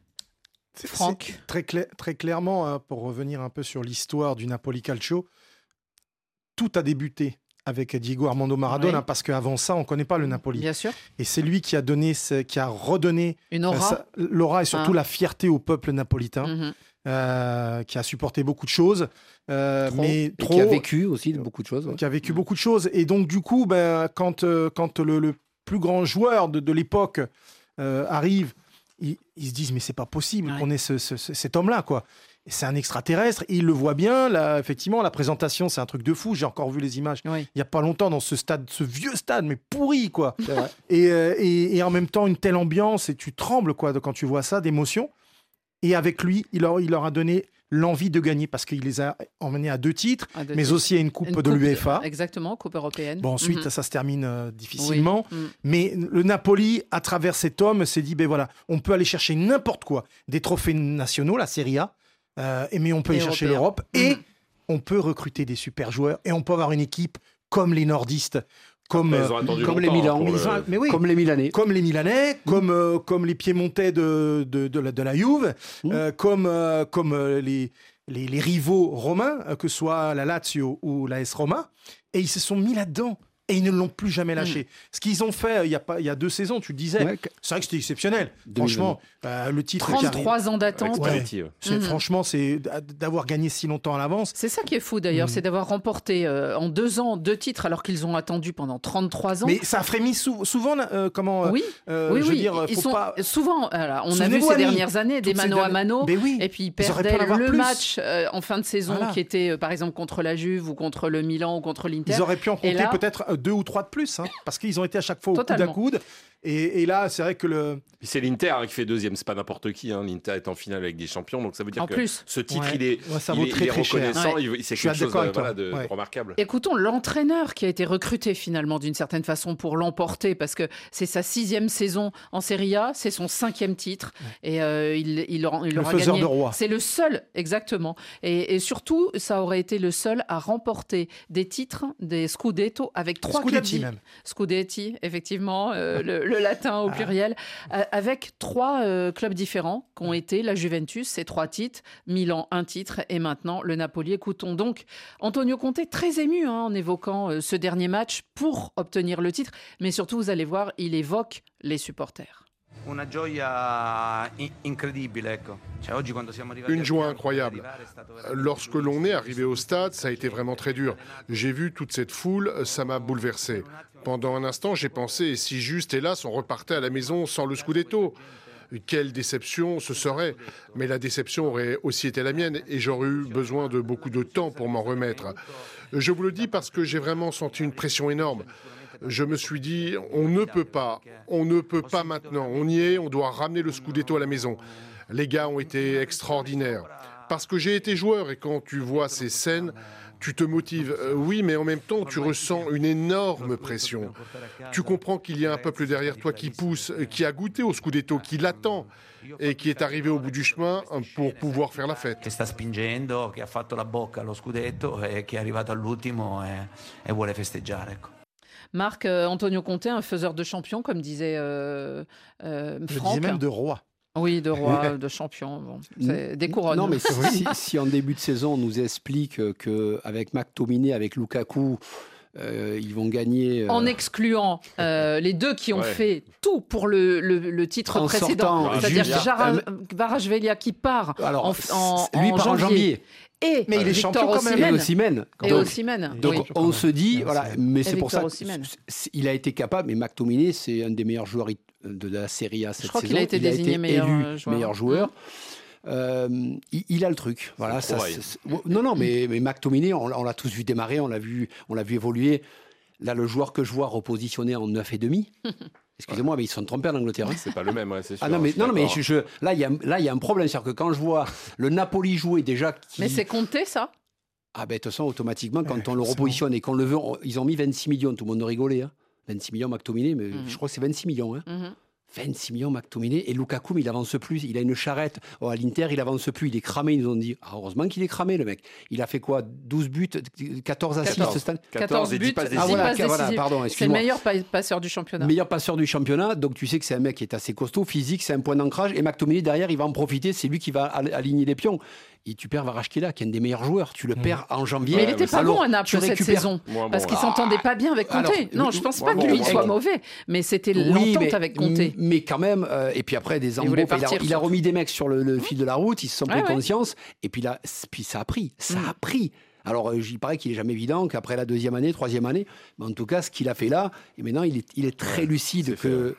C'est, Franck. C'est très, cla- très clairement, hein, pour revenir un peu sur l'histoire du Napoli Calcio, tout a débuté avec Diego Armando Maradona, oui. parce qu'avant ça, on ne connaît pas le Napoli. Bien sûr. Et c'est lui qui a, donné, qui a redonné une aura, euh, sa, l'aura et surtout ah. la fierté au peuple napolitain, mm-hmm. euh, qui a supporté beaucoup de choses. Euh, trop. Mais trop, qui a vécu aussi beaucoup de choses. Ouais. Qui a vécu mmh. beaucoup de choses. Et donc, du coup, ben, quand, euh, quand le, le plus grand joueur de, de l'époque euh, arrive, ils, ils se disent, mais c'est pas possible ouais. qu'on ait ce, ce, ce, cet homme-là, quoi. Et c'est un extraterrestre. Et il le voit bien. Là, effectivement, la présentation, c'est un truc de fou. J'ai encore vu les images oui. il y a pas longtemps dans ce stade, ce vieux stade, mais pourri, quoi. et, euh, et, et en même temps, une telle ambiance. Et tu trembles, quoi, quand tu vois ça, d'émotion. Et avec lui, il leur, il leur a donné l'envie de gagner parce qu'il les a emmenés à deux titres, à deux mais titres. aussi à une coupe, une coupe de l'U E F A. Exactement, coupe européenne. Bon, ensuite, mm-hmm. ça se termine euh, difficilement. Oui. Mm. Mais le Napoli, à travers cet homme, s'est dit, ben voilà, on peut aller chercher n'importe quoi. Des trophées nationaux, la Serie A, euh, mais on peut aller chercher l'Europe. Mm. Et on peut recruter des super joueurs. Et on peut avoir une équipe comme les nordistes. Comme, Après, comme les Milan, le... mais oui, comme les Milanais, comme les Milanais, mmh. comme euh, comme les Piémontais de de, de, la, de la Juve, mmh. euh, comme euh, comme euh, les, les les rivaux romains, euh, que ce soit la Lazio ou la A S Roma, et ils se sont mis là-dedans. Et ils ne l'ont plus jamais lâché. Mmh. Ce qu'ils ont fait il y a pas il y a deux saisons, tu le disais, ouais. c'est vrai que c'était exceptionnel. Franchement, euh, le titre trente-trois ans d'attente. Ouais. C'est, mmh. Franchement, c'est d'avoir gagné si longtemps à l'avance. C'est ça qui est fou d'ailleurs, mmh. c'est d'avoir remporté euh, en deux ans deux titres alors qu'ils ont attendu pendant trente-trois ans. Mais ça a frémi sou- souvent, euh, comment Oui, euh, oui, je oui. veux dire, ils faut sont pas... souvent. Alors, on a vu ces dernières années des mano à mano, oui. et puis ils perdaient ils le plus. match euh, en fin de saison voilà. qui était euh, par exemple contre la Juve ou contre le Milan ou contre l'Inter. Ils auraient pu en compter là... peut-être deux ou trois de plus. Hein, parce qu'ils ont été à chaque fois au coude à coude. Et, et là, c'est vrai que le. Puis c'est l'Inter hein, qui fait deuxième, c'est pas n'importe qui. Hein. L'Inter est en finale avec des champions, donc ça veut dire en que plus. ce titre, ouais. il est, ouais, ça il vaut est, très, il est très reconnaissant. Ouais. Il, c'est Je quelque suis chose de, voilà, de ouais. remarquable. Écoutons l'entraîneur qui a été recruté finalement d'une certaine façon pour l'emporter, parce que c'est sa sixième saison en Serie A, c'est son cinquième titre, ouais. et euh, il, il, aura, il le aura faiseur gagné. de roi. C'est le seul, exactement. Et, et surtout, ça aurait été le seul à remporter des titres, des Scudetto avec trois Scudetti clubs. même. Scudetti, effectivement, euh, le, le latin au pluriel. Ah. Avec trois euh, clubs différents qui ont été la Juventus, ces trois titres, Milan, un titre, et maintenant le Napoli. Écoutons donc Antonio Conte, très ému hein, en évoquant euh, ce dernier match pour obtenir le titre. Mais surtout, vous allez voir, il évoque les supporters. Une joie incroyable. Lorsque l'on est arrivé au stade, ça a été vraiment très dur. J'ai vu toute cette foule, ça m'a bouleversé. Pendant un instant, j'ai pensé, et si juste, hélas, on repartait à la maison sans le Scudetto. Quelle déception ce serait. Mais la déception aurait aussi été la mienne, et j'aurais eu besoin de beaucoup de temps pour m'en remettre. Je vous le dis parce que j'ai vraiment senti une pression énorme. Je me suis dit, on ne peut pas, on ne peut pas maintenant. On y est, on doit ramener le Scudetto à la maison. Les gars ont été extraordinaires. Parce que j'ai été joueur, et quand tu vois ces scènes, tu te motives. Euh, oui, mais en même temps, tu ressens une énorme pression. Tu comprends qu'il y a un peuple derrière toi qui pousse, qui a goûté au Scudetto, qui l'attend et qui est arrivé au bout du chemin pour pouvoir faire la fête. Qui sta spingendo, qui ha fatto la bocca allo Scudetto e che è arrivato all'ultimo e, e vuole festeggiare, ecco. Marc, euh, Antonio Conte, un faiseur de champion, comme disait euh, euh, Franck. Je disais même de roi. Oui, de roi, de champion, bon, c'est des couronnes. Non, mais si, si en début de saison, on nous explique qu'avec McTominay, avec Lukaku, euh, ils vont gagner... Euh... En excluant euh, les deux qui ont ouais. fait tout pour le, le, le titre en précédent, sortant, c'est-à-dire Kvaratskhelia qui part Alors, en, en, lui en part janvier. en janvier. Et mais il est Victor champion quand même. Et Osimhen. Et Osimhen. Donc oui. on se dit, voilà, mais c'est pour ça qu'il a été capable, mais McTominay, c'est un des meilleurs joueurs de la Serie A cette Je crois saison. qu'il a été il désigné a été meilleur élu joueur. meilleur joueur. Mmh. Euh, il, il a le truc. Voilà, ça, c'est, c'est, non, non, mais, mais McTominay, on, on l'a tous vu démarrer, on l'a vu, on l'a vu évoluer. Là, le joueur que je vois repositionné en neuf et demi. Excusez-moi, mais ils se sont trompés en Angleterre. Hein. C'est pas le même, ouais, c'est sûr. Ah non, mais, non, non, mais je, je, là, il y a, là, il y a un problème. C'est-à-dire que quand je vois le Napoli jouer déjà... Qui... Mais c'est compté, ça ? Ah ben, de toute façon, automatiquement, quand ouais, on le repositionne et qu'on le veut, on, ils ont mis vingt-six millions, tout le monde rigolait. Hein. vingt-six millions McTominay, mais mmh. je crois que c'est vingt-six millions. Hein. Mmh. vingt-six millions McTominay, et Lukaku, mais il avance plus. Il a une charrette. Oh, à l'Inter, il avance plus. Il est cramé. Ils nous ont dit, ah, heureusement qu'il est cramé, le mec. Il a fait quoi ? douze buts, quatorze assists. quatorze, quatorze buts, passes décisives. Ah, voilà, voilà, pardon, c'est le meilleur passeur du championnat. Meilleur passeur du championnat. Donc, tu sais que c'est un mec qui est assez costaud, physique, c'est un point d'ancrage. Et McTominay, derrière, il va en profiter. C'est lui qui va aligner les pions. Et tu perds Varachkela, qui est un des meilleurs joueurs. Tu le perds en janvier. Mais il n'était pas Alors, bon à Naples cette récupères... saison. Moi, parce bon, qu'il ne ah, s'entendait pas bien avec Conte. alors, non, je ne pense moi, pas bon, que lui bon, soit bon. mauvais. Mais c'était Oui, l'entente mais, avec Conte. Mais quand même, euh, et puis après, des embauches. voulait Il, a- partir, il a remis des mecs sur le, le Mmh. fil de la route, ils se sont pris Ouais, ouais. conscience. Et puis, là, puis ça a pris. Ça Mmh. a pris. Alors, euh, il paraît qu'il n'est jamais évident qu'après la deuxième année, troisième année, mais en tout cas, ce qu'il a fait là, et maintenant, il est, il est très lucide. Que,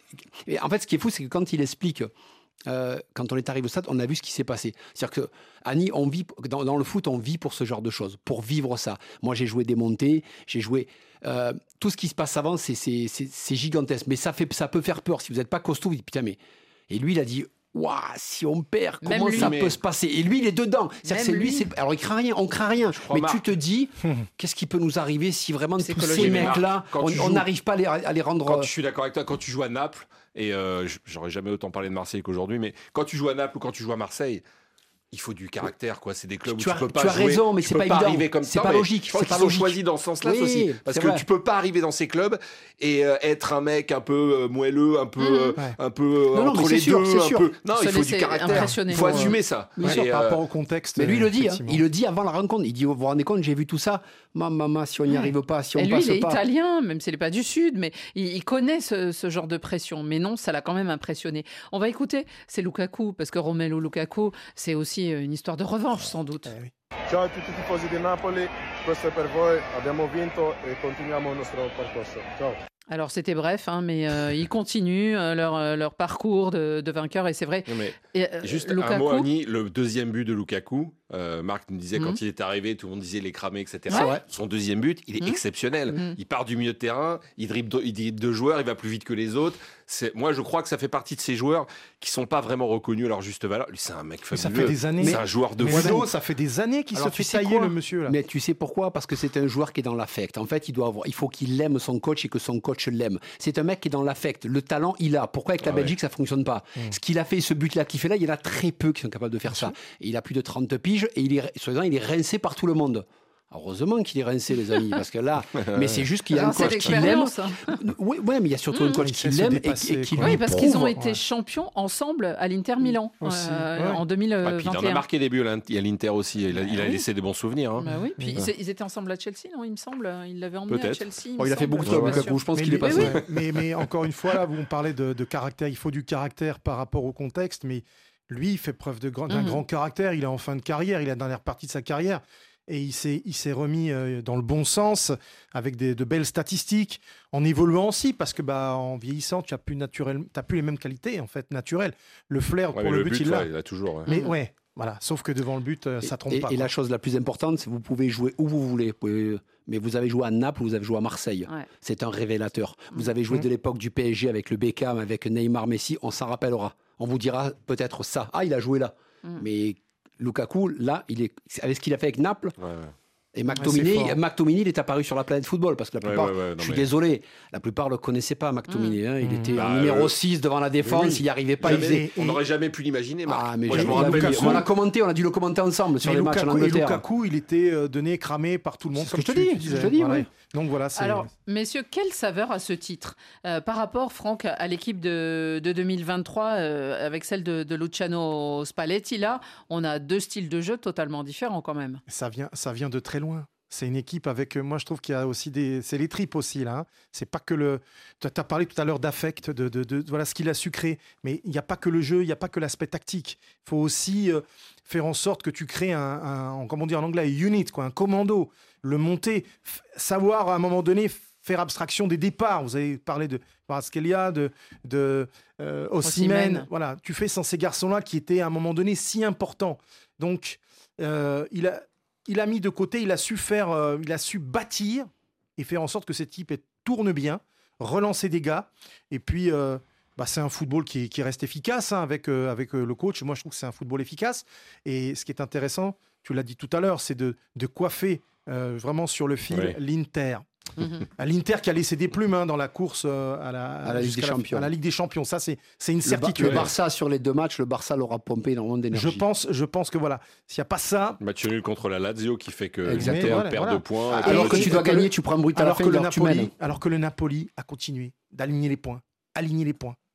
et en fait, ce qui est fou, c'est que quand il explique. Euh, quand on est arrivé au stade, on a vu ce qui s'est passé. C'est-à-dire que, Annie, on vit, dans, dans le foot, on vit pour ce genre de choses, pour vivre ça. Moi, j'ai joué des montées, j'ai joué. Euh, tout ce qui se passe avant, c'est, c'est, c'est, c'est gigantesque. Mais ça, fait, ça peut faire peur. Si vous n'êtes pas costaud, vous dites putain, mais. Et lui, il a dit. Waouh, si on perd, Même comment lui, ça mais- peut se passer? Et lui, il est dedans. C'est-à-dire que c'est Même lui, lui. c'est... Alors, il craint rien, on craint rien. crois, Mais Marc. tu te dis, qu'est-ce qui peut nous arriver si vraiment tous ces Psychologiquement. mecs-là, Quand on tu on joues- n'arrive pas à les, à les rendre. Quand je suis d'accord avec toi, quand tu joues à Naples, et euh, j- j'aurais jamais autant parlé de Marseille qu'aujourd'hui, mais quand tu joues à Naples ou quand tu joues à Marseille, il faut du caractère, quoi. C'est des clubs Tu où as- tu peux pas tu as jouer, raison, mais tu c'est peux pas évident. arriver comme C'est ça. pas mais logique, Je pense c'est qu'ils pas sont logique. choisis dans ce sens-là Oui, aussi, parce c'est que vrai. tu peux pas arriver dans ces clubs et euh, être un mec un peu euh, moelleux, un peu, euh, Ouais. un peu euh, Non, non, entre mais c'est les sûr, deux, c'est un sûr. peu. Non, Se il faut du laisser caractère. impressionner. Il faut Ouais. assumer ça. Bien sûr, Et, par euh, rapport au contexte. Mais lui, il le dit, hein. effectivement. Il le dit avant la rencontre. Il dit, vous vous rendez compte, j'ai vu tout ça. Maman, maman, si on n'y arrive pas, si on Et lui, passe il est pas. italien, même s'il n'est pas du Sud, mais il, il connaît ce, ce genre de pression. Mais non, ça l'a quand même impressionné. On va écouter, c'est Lukaku, parce que Romelu Lukaku, c'est aussi une histoire de revanche, sans doute. Eh oui. Ciao a tutti i tifosi di Napoli, questo è per voi, abbiamo vinto e continuiamo il nostro percorso. Ciao. Alors c'était bref, hein, mais euh, ils continuent euh, leur, euh, leur parcours de, de vainqueur, et c'est vrai. Non, mais Et, euh, juste Lukaku, un mot, Annie, le deuxième but de Lukaku, euh, Marc nous disait Mhm. quand il est arrivé, tout le monde disait il est cramé, et cetera. C'est vrai. Son deuxième but, il est Mhm. exceptionnel. Mhm. Il part du milieu de terrain, il dribble, deux- il dribble deux joueurs, il va plus vite que les autres. C'est, moi, je crois que ça fait partie de ces joueurs qui sont pas vraiment reconnus à leur juste valeur. Lui, c'est un mec Mais ça fabuleux. fait des années. C'est un joueur de Mais foot. Wado, ça fait des années qu'il se Alors, tu fait sais tailler quoi le monsieur là. Mais tu sais pourquoi? Parce que c'est un joueur qui est dans l'affect. En fait, il doit avoir, il faut qu'il aime son coach et que son coach l'aime. C'est un mec qui est dans l'affect. Le talent, il a. Pourquoi avec la Ah Belgique ça fonctionne pas? Mm. Ce qu'il a fait, ce but-là qu'il fait là, il y en a très peu qui sont capables de faire ça. Et il a plus de trente piges et il est, soi-disant, il est rincé par tout le monde. Heureusement qu'il est rincé, les amis, parce que là, mais c'est juste qu'il y a un Alors, c'est coach qui l'aime. l'expérience, hein. Oui, ouais, mais il y a surtout un Mm. coach Il qui sait se l'aime et, dépasser, et qui quoi. lui Oui, parce prouve. qu'ils ont été ouais. champions ensemble à l'Inter Milan Aussi, euh, ouais. en Ah, puis il en a deux mille vingt et un. marqué des buts à l'In- à l'Inter aussi. Il a, il a oui. laissé des bons souvenirs. hein. Bah oui, puis Ouais. ils, ils étaient ensemble à Chelsea, non, il me semble. Il l'avait emmené à Peut-être. Chelsea. Oh, il a fait beaucoup de temps, temps, Lukaku. Je pense Mais qu'il lui- est passé. mais, mais, mais encore une fois, là, vous on parlait de, de caractère. Il faut du caractère par rapport au contexte, mais lui, il fait preuve de grand, d'un Mhm. grand caractère. Il est en fin de carrière, il est dans la dernière partie de sa carrière. Et il s'est, il s'est remis euh, dans le bon sens, avec des, de belles statistiques, en évoluant aussi, parce que bah, en vieillissant, tu n'as plus, naturel, t'as plus les mêmes qualités, en fait, naturelles. Le flair Ouais, pour mais le, but, il l'a. ouais, il a toujours. ouais. Mais Mhm. ouais, voilà. Sauf que devant le but, euh, ça trompe et, pas. et quoi. la chose la plus importante, c'est que vous pouvez jouer où vous voulez. Vous pouvez- mais vous avez joué à Naples, vous avez joué à Marseille. Ouais. C'est un révélateur. Vous avez joué Mhm. de l'époque du P S G avec le Beckham, avec Neymar, Messi. On s'en rappellera. On vous dira peut-être ça. Ah, il a joué là. Mhm. Mais Lukaku, là, il est avec ce qu'il a fait avec Naples. Ouais, ouais. Et c'est McTominay, fort. McTominay, il est apparu sur la planète football parce que la Ouais, plupart, ouais, ouais, non, je suis mais- désolé, la plupart ne le connaissaient pas, McTominay. hein. Il Mhm. était Bah, en numéro euh, six devant la défense, oui. il n'y arrivait pas. Jamais- il faisait- on n'aurait jamais pu l'imaginer. Marc. Ah, mais Moi, je je me me rappelle rappelle, du on l'a son. commenté, on a dû le commenter ensemble sur Mais les matchs en Lukaku, et Angleterre. Lukaku, il était euh, donné, cramé par tout le monde. C'est ce comme que je te tu- dis, tu c'est ce que disais. je te dis, Voilà. ouais. Donc voilà, c'est. Alors, messieurs, quelle saveur a ce titre euh, par rapport, Franck, à l'équipe de, de deux mille vingt-trois, euh, avec celle de, de Luciano Spalletti? Là, on a deux styles de jeu totalement différents quand même. Ça vient, ça vient de très loin. C'est une équipe avec, euh, moi je trouve qu'il y a aussi des, c'est les tripes aussi là. hein. C'est pas que le, tu as parlé tout à l'heure d'affect, de, de, de- voilà ce qu'il a su créer. Mais il n'y a pas que le jeu, il n'y a pas que l'aspect tactique. Il faut aussi euh, faire en sorte que tu crées un, un, comment dire en anglais, un unit, quoi, un commando, le monter, f- savoir à un moment donné faire abstraction des départs. Vous avez parlé de Kvaratskhelia, de, de euh, Osimhen. Osimhen. Voilà, tu fais sans ces garçons-là qui étaient à un moment donné si importants. Donc, euh, il a il a mis de côté, il a su faire, euh, il a su bâtir et faire en sorte que cette équipe elle, tourne bien, relancer des gars. Et puis, euh, bah, c'est un football qui, qui reste efficace hein, avec, euh, avec euh, le coach. Moi, je trouve que c'est un football efficace. Et ce qui est intéressant, tu l'as dit tout à l'heure, c'est de, de coiffer euh, vraiment sur le fil Oui. l'Inter. Mhm. À L'Inter qui a laissé des plumes hein, dans la course euh, à, la, À la Ligue jusqu'à des Champions. à la Ligue des Champions. Ça, c'est c'est une Le, Bar- certitude. le Barça, sur les deux matchs, le Barça l'aura pompé énormément d'énergie. Je pense, je pense que voilà, s'il n'y a pas ça, Match nul contre la Lazio qui fait que Exactement. l'Inter Voilà, perd voilà. deux points. Ah, et Alors le que tu titre- dois que le- gagner, tu prends un but à la alors fin, que, le alors tu mènes. Napoli, alors que le Napoli a continué d'aligner les points, aligner les points,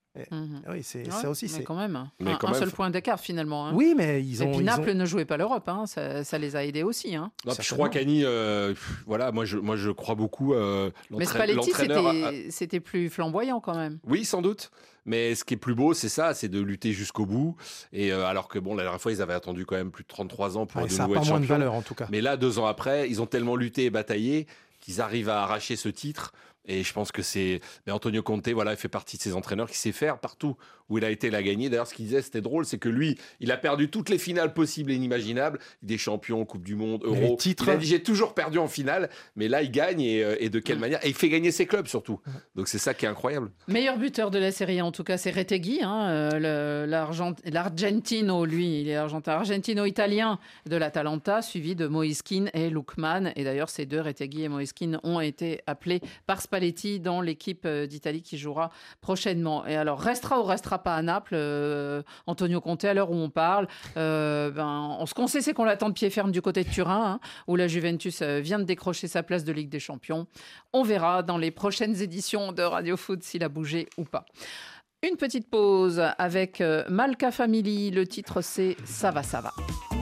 Mmh. Oui, c'est ouais, ça aussi. Mais c'est quand même, mais un, quand un même, seul faut... point d'écart finalement. Hein. Oui, mais ils ont. Et puis ils Naples ont... ne jouait pas l'Europe, hein. ça, ça les a aidés aussi. Hein. Non, je crois qu'Annie, euh, voilà, moi je, moi je crois beaucoup. Euh, mais Spalletti, c'était, a... c'était plus flamboyant quand même. Oui, sans doute. Mais ce qui est plus beau, c'est ça, c'est de lutter jusqu'au bout. Et euh, alors que bon, la dernière fois, ils avaient attendu quand même plus de trente-trois ans pour ouais, de ça nouveau a pas être moins champion. de valeur en tout cas. Mais là, deux ans après, ils ont tellement lutté et bataillé qu'ils arrivent à arracher ce titre. Et je pense que c'est mais Antonio Conte, voilà, il fait partie de ces entraîneurs qui sait faire partout où il a été, il a gagné. D'ailleurs, ce qu'il disait, c'était drôle, c'est que lui, il a perdu toutes les finales possibles et inimaginables, des champions, Coupe du Monde, Euro. Titres... Il a dit j'ai toujours perdu en finale, mais là il gagne et, et de quelle mmh. manière. Et il fait gagner ses clubs surtout. Donc c'est ça qui est incroyable. Meilleur buteur de la Série A en tout cas, c'est Retegui, hein, le, l'Argent, l'Argentino, lui, il est argentin, argentino-italien de l'Atalanta, suivi de Moiskin et Lookman. Et d'ailleurs, ces deux, Retegui et Moiskin, ont été appelés par Spalletti dans l'équipe d'Italie qui jouera prochainement. Et alors, restera ou restera pas à Naples, euh, Antonio Conte, à l'heure où on parle, euh, ben, ce qu'on sait, c'est qu'on l'attend de pied ferme du côté de Turin, hein, où la Juventus vient de décrocher sa place de Ligue des Champions. On verra dans les prochaines éditions de Radio Foot s'il a bougé ou pas. Une petite pause avec Malka Family. Le titre, c'est « Ça va, ça va ».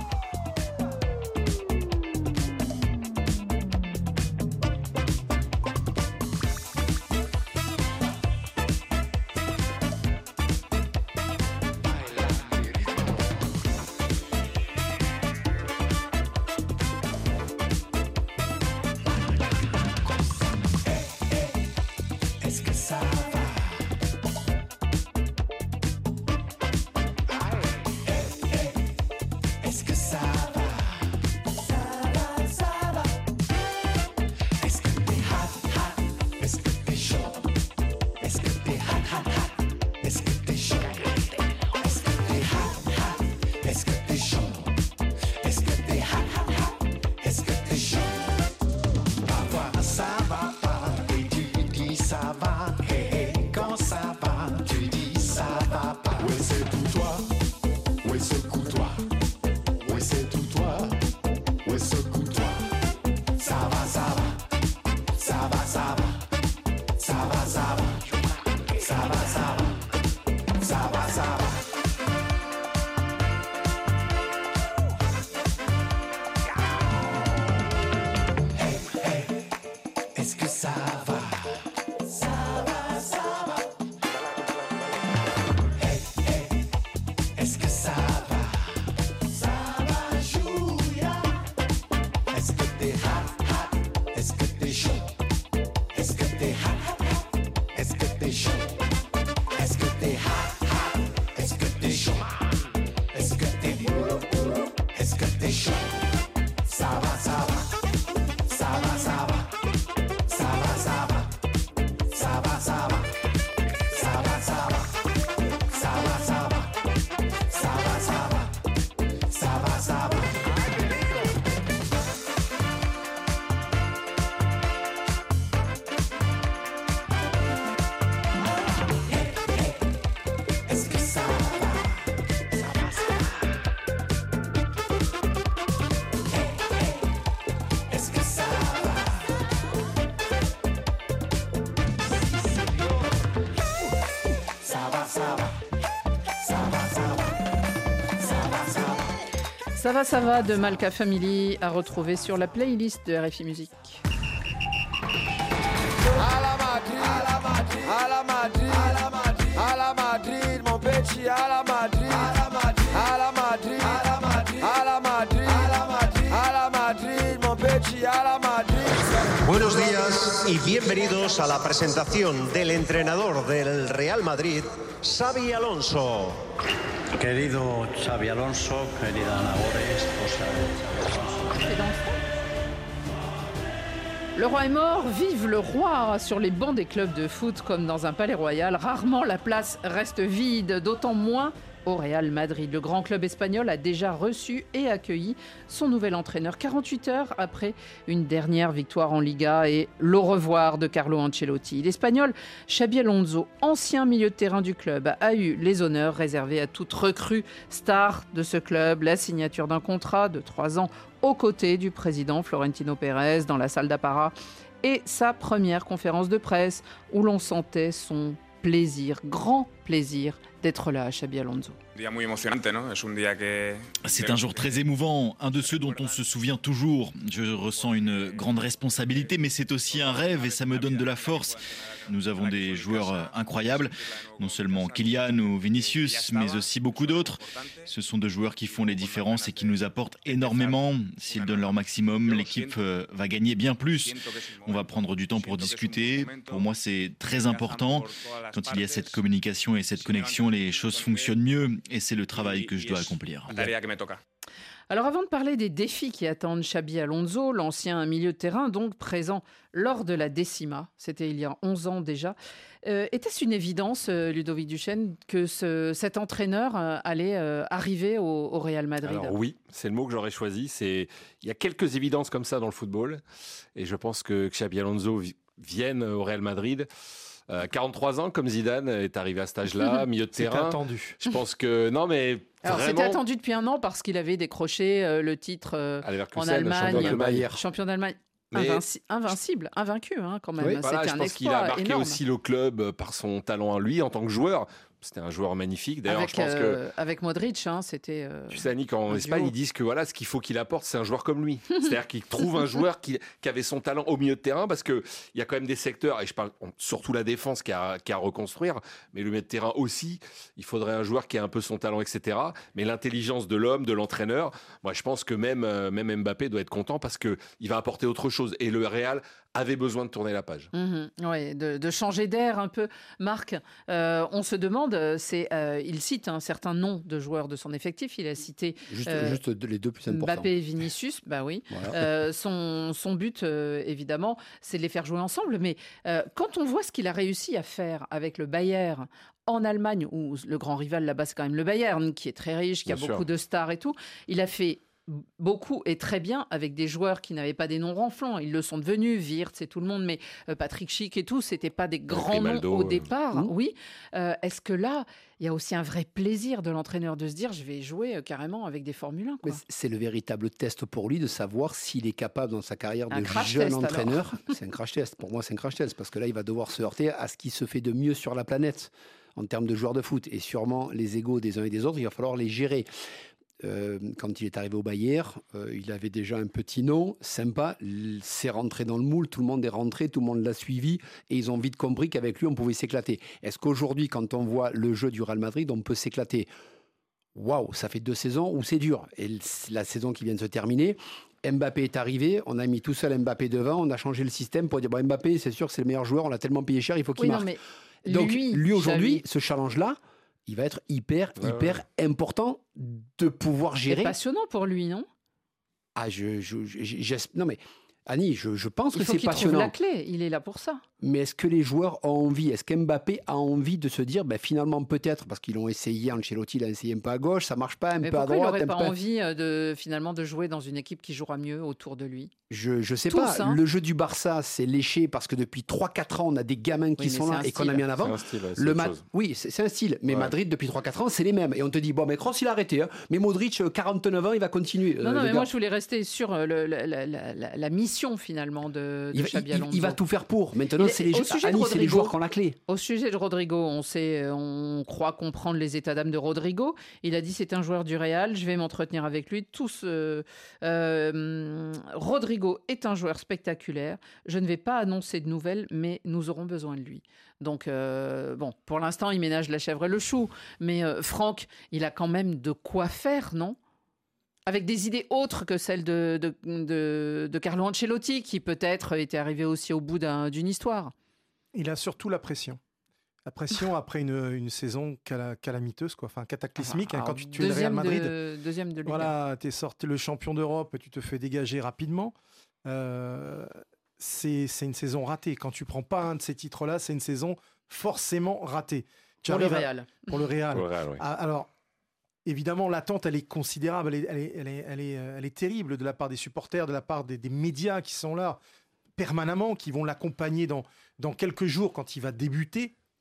Ça va, ça va de Malka Family à retrouver sur la playlist de R F I Musique. À la Madrid, à la Madrid, à la Madrid, à la Madrid, à la Madrid, mon petit, à la Madrid, à la Madrid, à la Madrid, à la Madrid, à la Madrid, à la Madrid, à la Madrid, mon petit, à la Madrid. Buenos días y bienvenidos a la presentación del entrenador del Real Madrid, Xabi Alonso. Querido Xabi Alonso, querida Ana Ore, esposa de Xabi Alonso. Le roi est mort, vive le roi. Sur les bancs des clubs de foot comme dans un palais royal, rarement la place reste vide, d'autant moins au Real Madrid. Le grand club espagnol a déjà reçu et accueilli son nouvel entraîneur quarante-huit heures après une dernière victoire en Liga et l'au revoir de Carlo Ancelotti. L'Espagnol Xabi Alonso, ancien milieu de terrain du club, a eu les honneurs réservés à toute recrue star de ce club, la signature d'un contrat de trois ans aux côtés du président Florentino Pérez dans la salle d'apparat et sa première conférence de presse où l'on sentait son plaisir, grand plaisir d'être là à Xabi Alonso. C'est un jour très émouvant, un de ceux dont on se souvient toujours. Je ressens une grande responsabilité, mais c'est aussi un rêve et ça me donne de la force. Nous avons des joueurs incroyables, non seulement Kylian ou Vinicius, mais aussi beaucoup d'autres. Ce sont deux joueurs qui font les différences et qui nous apportent énormément. S'ils donnent leur maximum, l'équipe va gagner bien plus. On va prendre du temps pour discuter. Pour moi, c'est très important. Quand il y a cette communication et cette connexion, les choses fonctionnent mieux et c'est le travail que je dois accomplir. Alors avant de parler des défis qui attendent Xabi Alonso, l'ancien milieu de terrain donc présent lors de la Décima, c'était il y a onze ans déjà, euh, était-ce une évidence, euh, Ludovic Duchesne, que ce, cet entraîneur euh, allait euh, arriver au, au Real Madrid? Alors oui, c'est le mot que j'aurais choisi. C'est... Il y a quelques évidences comme ça dans le football et je pense que Xabi Alonso vi- vienne au Real Madrid. Euh, quarante-trois ans, comme Zidane est arrivé à cet âge-là, milieu de terrain. C'était attendu. Je pense que non, mais alors vraiment... c'était attendu depuis un an parce qu'il avait décroché euh, le titre euh, en Allemagne, champion, champion d'Allemagne. Mais... Invinci- invincible, invaincu hein, quand même. Oui, C'était voilà, un je pense exploit qu'il a marqué énorme. aussi le club par son talent à lui en tant que joueur. C'était un joueur magnifique. D'ailleurs, avec, je pense euh, que avec Modric, hein, c'était. Euh, tu sais, Annick, en Espagne, duo. ils disent que voilà, ce qu'il faut qu'il apporte, c'est un joueur comme lui. C'est-à-dire qu'il trouve un joueur qui, qui avait son talent au milieu de terrain, parce que il y a quand même des secteurs, et je parle surtout la défense qui a, qui a à reconstruire, mais le milieu de terrain aussi. Il faudrait un joueur qui a un peu son talent, et cetera. Mais l'intelligence de l'homme, de l'entraîneur, moi, je pense que même même Mbappé doit être content parce que il va apporter autre chose. Et le Real avait besoin de tourner la page. Mmh, oui, de, de changer d'air un peu. Marc, euh, on se demande, c'est, euh, il cite un certain nombre de joueurs de son effectif. Il a cité juste, euh, juste les deux plus importants. Mbappé et Vinicius. Bah oui. Voilà. Euh, son, son but, euh, évidemment, c'est de les faire jouer ensemble. Mais euh, quand on voit ce qu'il a réussi à faire avec le Bayern en Allemagne, où le grand rival là-bas, c'est quand même le Bayern, qui est très riche, qui Bien a sûr. beaucoup de stars et tout, il a fait beaucoup et très bien avec des joueurs qui n'avaient pas des noms ronflants. Ils le sont devenus, Wirtz et tout le monde, mais euh, Patrick Schick et tout, c'était pas des grands Grimaldo, noms au départ. Euh... Oui. Euh, est-ce que là, il y a aussi un vrai plaisir de l'entraîneur de se dire, je vais jouer euh, carrément avec des Formule un, quoi. Mais c'est le véritable test pour lui de savoir s'il est capable dans sa carrière un de jeune test, entraîneur. C'est un crash test. Pour moi, c'est un crash test parce que là, il va devoir se heurter à ce qui se fait de mieux sur la planète en termes de joueurs de foot. Et sûrement, les égos des uns et des autres, il va falloir les gérer. Euh, quand il est arrivé au Bayern, euh, il avait déjà un petit nom sympa, c'est rentré dans le moule, tout le monde est rentré, tout le monde l'a suivi et ils ont vite compris qu'avec lui on pouvait s'éclater. Est-ce qu'aujourd'hui quand on voit le jeu du Real Madrid on peut s'éclater? Waouh, ça fait deux saisons où c'est dur et la saison qui vient de se terminer, Mbappé est arrivé, on a mis tout seul Mbappé devant, on a changé le système pour dire bon, Mbappé c'est sûr que c'est le meilleur joueur, on l'a tellement payé cher, il faut qu'il oui, marque. Non, mais donc lui, lui aujourd'hui Xavi... ce challenge là il va être hyper, ouais, hyper ouais. important de pouvoir gérer. C'est passionnant pour lui, non? Ah, je, je, je, je, non mais Annie, je, je pense il que c'est passionnant. Il faut qu'il trouve la clé, il est là pour ça. Mais est-ce que les joueurs ont envie, est-ce qu'Mbappé a envie de se dire, ben finalement peut-être, parce qu'ils l'ont essayé, Ancelotti l'a essayé un peu à gauche, ça marche pas, un mais peu à droite. Mais pourquoi il n'aurait pas peu... envie de, finalement de jouer dans une équipe qui jouera mieux autour de lui? Je je sais Tous, pas. Hein. Le jeu du Barça, c'est léché parce que depuis trois quatre ans, on a des gamins qui oui, sont là et qu'on a mis en avant. C'est un style, ouais, c'est le Ma... Oui, c'est, c'est un style. Mais ouais. Madrid, depuis trois quatre ans, c'est les mêmes. Et on te dit, bon, mais Kroos, il a arrêté. Hein. Mais Modric, quarante-neuf ans, il va continuer. Non, euh, non, mais gars. moi, je voulais rester sur le, la, la, la, la, la mission, finalement, de, de il, Xabi il, Alonso. Il va tout faire pour. Maintenant, il, c'est, les, jeux, Annie, Rodrigo, c'est les joueurs qui ont la clé. Au sujet de Rodrigo, on, sait, on croit comprendre les états d'âme de Rodrigo. Il a dit, c'est un joueur du Real, je vais m'entretenir avec lui. Tous, euh, euh, Rodrigo est un joueur spectaculaire. Je ne vais pas annoncer de nouvelles, mais nous aurons besoin de lui. Donc, euh, bon, pour l'instant, il ménage la chèvre et le chou. Mais euh, Franck, il a quand même de quoi faire, non ? Avec des idées autres que celles de, de, de, de Carlo Ancelotti, qui peut-être était arrivé aussi au bout d'un, d'une histoire. Il a surtout la pression. La pression après une, une saison cala, calamiteuse, quoi. Enfin, cataclysmique. Ah, hein, quand tu, tu es le Real Madrid, de, deuxième de Ligue. Voilà, tu es sorti le champion d'Europe, tu te fais dégager rapidement. Euh, c'est, c'est une saison ratée. Quand tu prends pas un de ces titres-là, c'est une saison forcément ratée. Tu pour, le Real. À, pour le Real. Pour le Real, oui. Alors, évidemment, l'attente, elle est considérable, elle est, elle est, elle est, elle est, elle est terrible de la part des supporters, de la part des, des médias qui sont là permanemment, qui vont l'accompagner dans, dans quelques jours quand il va débuter.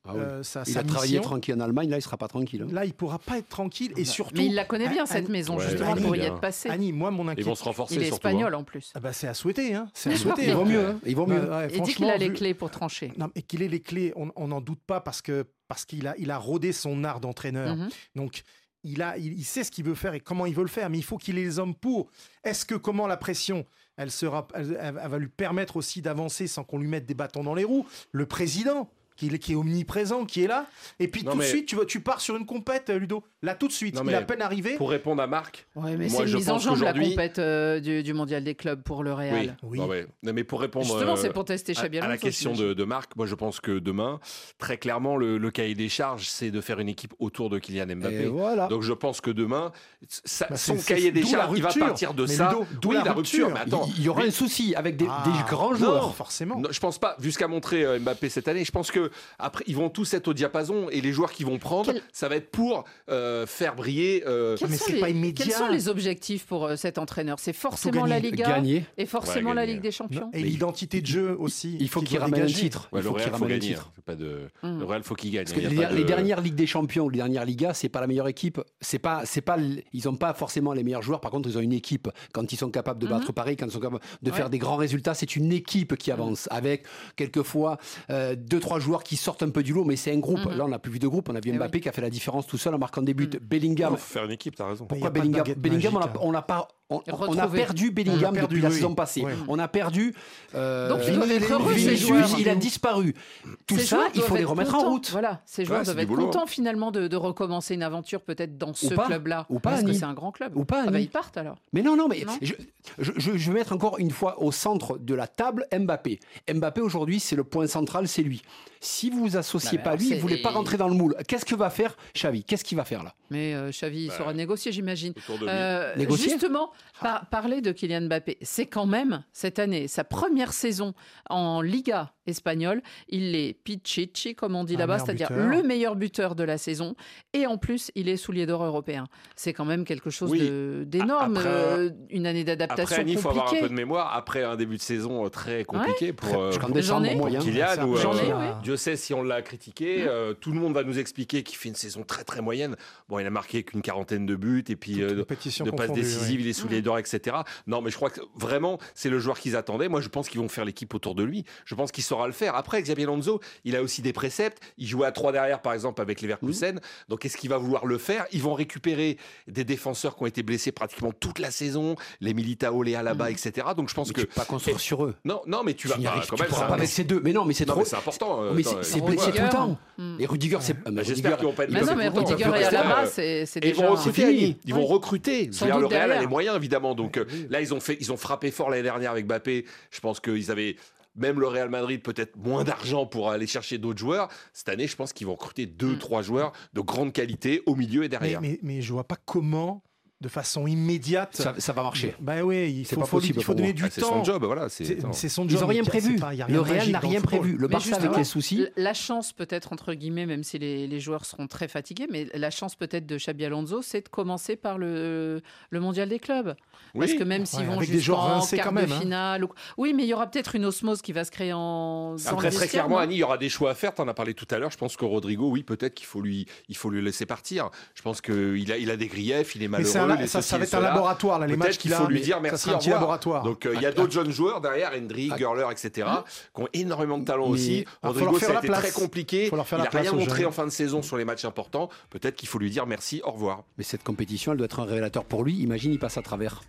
ah oui. euh, sa, il sa a travaillé mission. tranquille en Allemagne, là il sera pas tranquille. Hein. Là il pourra pas être tranquille et surtout. Mais il la connaît bien Annie, cette maison ouais, justement Annie, pour y être passé. Annie, moi mon inquiétude. Ils vont se renforcer. Il est surtout, espagnol hein. en plus. Ah bah, c'est à souhaiter, hein. C'est à souhaiter. Il vaut mieux. Hein. Il vaut mieux. Ouais, ouais, il dit qu'il a les vu... clés pour trancher. Non, et qu'il ait les clés, on n'en doute pas parce que parce qu'il a il a rodé son art d'entraîneur. Mm-hmm. Donc il a il, il sait ce qu'il veut faire et comment il veut le faire, mais il faut qu'il ait les hommes pour. Est-ce que comment la pression elle sera elle, elle, elle va lui permettre aussi d'avancer sans qu'on lui mette des bâtons dans les roues. Le président Qui est, qui est omniprésent, qui est là, et puis non tout mais... de suite, tu, vas, tu pars sur une compète, Ludo. Là, tout de suite, non il a à peine arrivé. Pour répondre à Marc, ouais, mais moi, c'est une mise en jambe la compète euh, du, du mondial des clubs pour le Real. Oui, oui. Non, mais, non, mais pour répondre justement, euh, c'est pour tester Xabi Alonso. À la question de, de Marc, moi je pense que demain, très clairement, le, le cahier des charges, c'est de faire une équipe autour de Kylian Mbappé. Et voilà. Donc je pense que demain, ça, bah, son cahier des charges, il va partir de mais ça. Ludo, d'où oui, la, la rupture. rupture. Mais attends, il y aura mais... un souci avec des, ah, des grands non, joueurs. Forcément. Non, je pense pas. Vu ce qu'a montré Mbappé cette année, je pense que après, ils vont tous être au diapason et les joueurs qui vont prendre, Quel... ça va être pour euh, faire briller. Euh... Quels, mais sont c'est les, pas immédiat. quels sont les objectifs pour euh, cet entraîneur? C'est forcément la Liga gagner. et forcément ouais, la Ligue des Champions. Non, et l'identité de jeu aussi. Il faut qu'il ramène un titre. Ouais, il faut le Real qu'il ramène faut un gagner. titre. Pas de... mm. Le Real faut qu'il gagne. Parce que les, les, de... les dernières Ligues des Champions, les dernières Ligas, c'est pas la meilleure équipe. C'est pas, c'est pas, ils n'ont pas forcément les meilleurs joueurs. Par contre, ils ont une équipe. Quand ils sont capables de battre mm-hmm. Paris, quand ils sont capables de ouais. faire des grands résultats, c'est une équipe qui avance mm. avec quelquefois euh, deux trois joueurs qui sortent un peu du lot, mais c'est un groupe. Mm-hmm. Là, on n'a plus vu de groupe. On a vu Mbappé oui. qui a fait la différence tout seul en marquant des buts. Mm. Bellingham. Il faut faire une équipe, t'as raison. Pourquoi Bellingham, Bellingham magique, on l'a pas. On, on a perdu Bellingham a perdu, depuis la oui. saison passée. Ouais. On a perdu. Euh, Donc ils doivent être heureux, Vinicius, il a disparu. Tout ces ça, il faut les remettre contents. en route. Voilà, ces joueurs ouais, doivent être boulot, contents hein. finalement de, de recommencer une aventure peut-être dans ce club-là. Ou pas, parce Annie. que c'est un grand club. Ou pas, ah bah ils partent alors. Mais non, non, mais non je, je, je, je vais mettre encore une fois au centre de la table Mbappé. Mbappé aujourd'hui, c'est le point central, c'est lui. Si vous vous associez bah, pas à lui, vous voulez pas rentrer dans le moule. Qu'est-ce que va faire Xavi? Qu'est-ce qu'il va faire là? Mais euh, Xavi bah, saura négocier, j'imagine. Euh, négocier justement, par, parler de Kylian Mbappé, c'est quand même cette année sa première saison en Liga espagnole. Il est Pichichi, comme on dit ah, là-bas, c'est-à-dire buteur. le meilleur buteur de la saison. Et en plus, il est soulier d'or européen. C'est quand même quelque chose oui. de, d'énorme. Après, euh, une année d'adaptation après, compliquée. Il faut avoir un peu de mémoire. Après un début de saison très compliqué ouais. pour, euh, pour, pour, j'en ai, pour Kylian. Ou, j'en euh, ai, oui. Dieu sait si on l'a critiqué. Mmh. Euh, tout le monde va nous expliquer qu'il fait une saison très très moyenne. Bon, il a marqué qu'une quarantaine de buts et puis euh, de passes décisives, oui. il est soulier mmh. d'or, et cetera. Non, mais je crois que vraiment, c'est le joueur qu'ils attendaient. Moi, je pense qu'ils vont faire l'équipe autour de lui. Je pense qu'il saura le faire. Après, Xabi Alonso, il a aussi des préceptes. Il jouait à trois derrière, par exemple, avec Leverkusen. Mmh. Donc, est-ce qu'il va vouloir le faire? Ils vont récupérer des défenseurs qui ont été blessés pratiquement toute la saison, les Militao, les Alaba, mmh. et cetera. Donc, je pense mais que tu peux pas construire sur eux. Non, non, mais tu vas pas. Quand même, pas avec ces deux. Mais non, mais c'est trop. C'est important. Mais c'est blessé tout le temps. Et Rudiger, c'est. J'espère qu'ils vont pas être. Mais non, mais Rudiger et Alaba, c'est déjà. Ils vont recruter. Ils vont recruter. Le Real a les moyens, évidemment. Donc là, ils ont fait, ils ont frappé fort l'année dernière avec Mbappé. Je pense qu'ils avaient. Même le Real Madrid, peut-être moins d'argent pour aller chercher d'autres joueurs. Cette année, je pense qu'ils vont recruter deux, mmh. trois joueurs de grande qualité au milieu et derrière. Mais, mais, mais je vois pas comment, de façon immédiate, ça, ça va marcher. Bah oui, il c'est faut, pas faut, possible il faut donner du ah, temps. C'est son job, voilà. C'est, c'est, c'est son job. Ils n'ont rien prévu. Pas, rien le Real n'a rien prévu. Le Barça avec les soucis. La chance, peut-être entre guillemets, même si les, les joueurs seront très fatigués, mais la chance peut-être de Xabi Alonso, c'est de commencer par le, le mondial des clubs. Oui. Parce que même s'ils ouais, vont jusqu'en quart quand même, de finale, hein. ou... oui, mais il y aura peut-être une osmose qui va se créer en. Après, très clairement, Annie, il y aura des choix à faire. Tu en as parlé tout à l'heure. Je pense que Rodrigo, oui, peut-être qu'il faut lui, il faut lui laisser partir. Je pense qu'il a, il a des griefs, il est malheureux. Un, ça, ça va être un laboratoire, là, les matchs qu'il a. Il faut lui dire merci. Un petit laboratoire. Donc il y a d'autres jeunes joueurs derrière, Hendry, Görler, et cetera, qui ont énormément de talent aussi. Rodrigo, ça a été très compliqué. Il n'a rien montré en fin de saison sur les matchs importants. Peut-être qu'il faut lui dire merci, au revoir. Mais cette compétition, elle doit être un révélateur pour lui. Imagine, il passe à travers.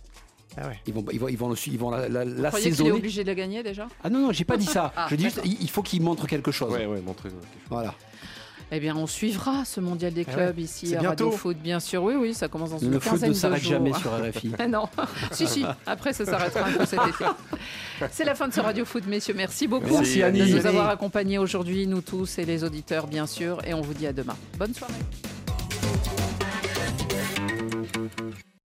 Ah ouais. Ils vont, ils vont, ils vont, le, ils vont la, la, Vous la croyez saisonner. qu'il est obligé de la gagner déjà? Ah non, non, j'ai pas dit ça. Ah, je dis juste, il faut qu'il montre quelque chose. Ouais, ouais, montrer quelque chose. Voilà. Eh bien, on suivra ce mondial des clubs ah ouais. ici c'est à bientôt. Radio Foot, bien sûr. Oui, oui, ça commence dans une Le quinzaine de jours. Le foot ne s'arrête jamais sur R F I. Ah non, si, si. Après, ça s'arrêtera un peu cet été. C'est la fin de ce Radio Foot, messieurs. Merci beaucoup Merci, de Annie. nous avoir accompagnés aujourd'hui, nous tous et les auditeurs, bien sûr. Et on vous dit à demain. Bonne soirée.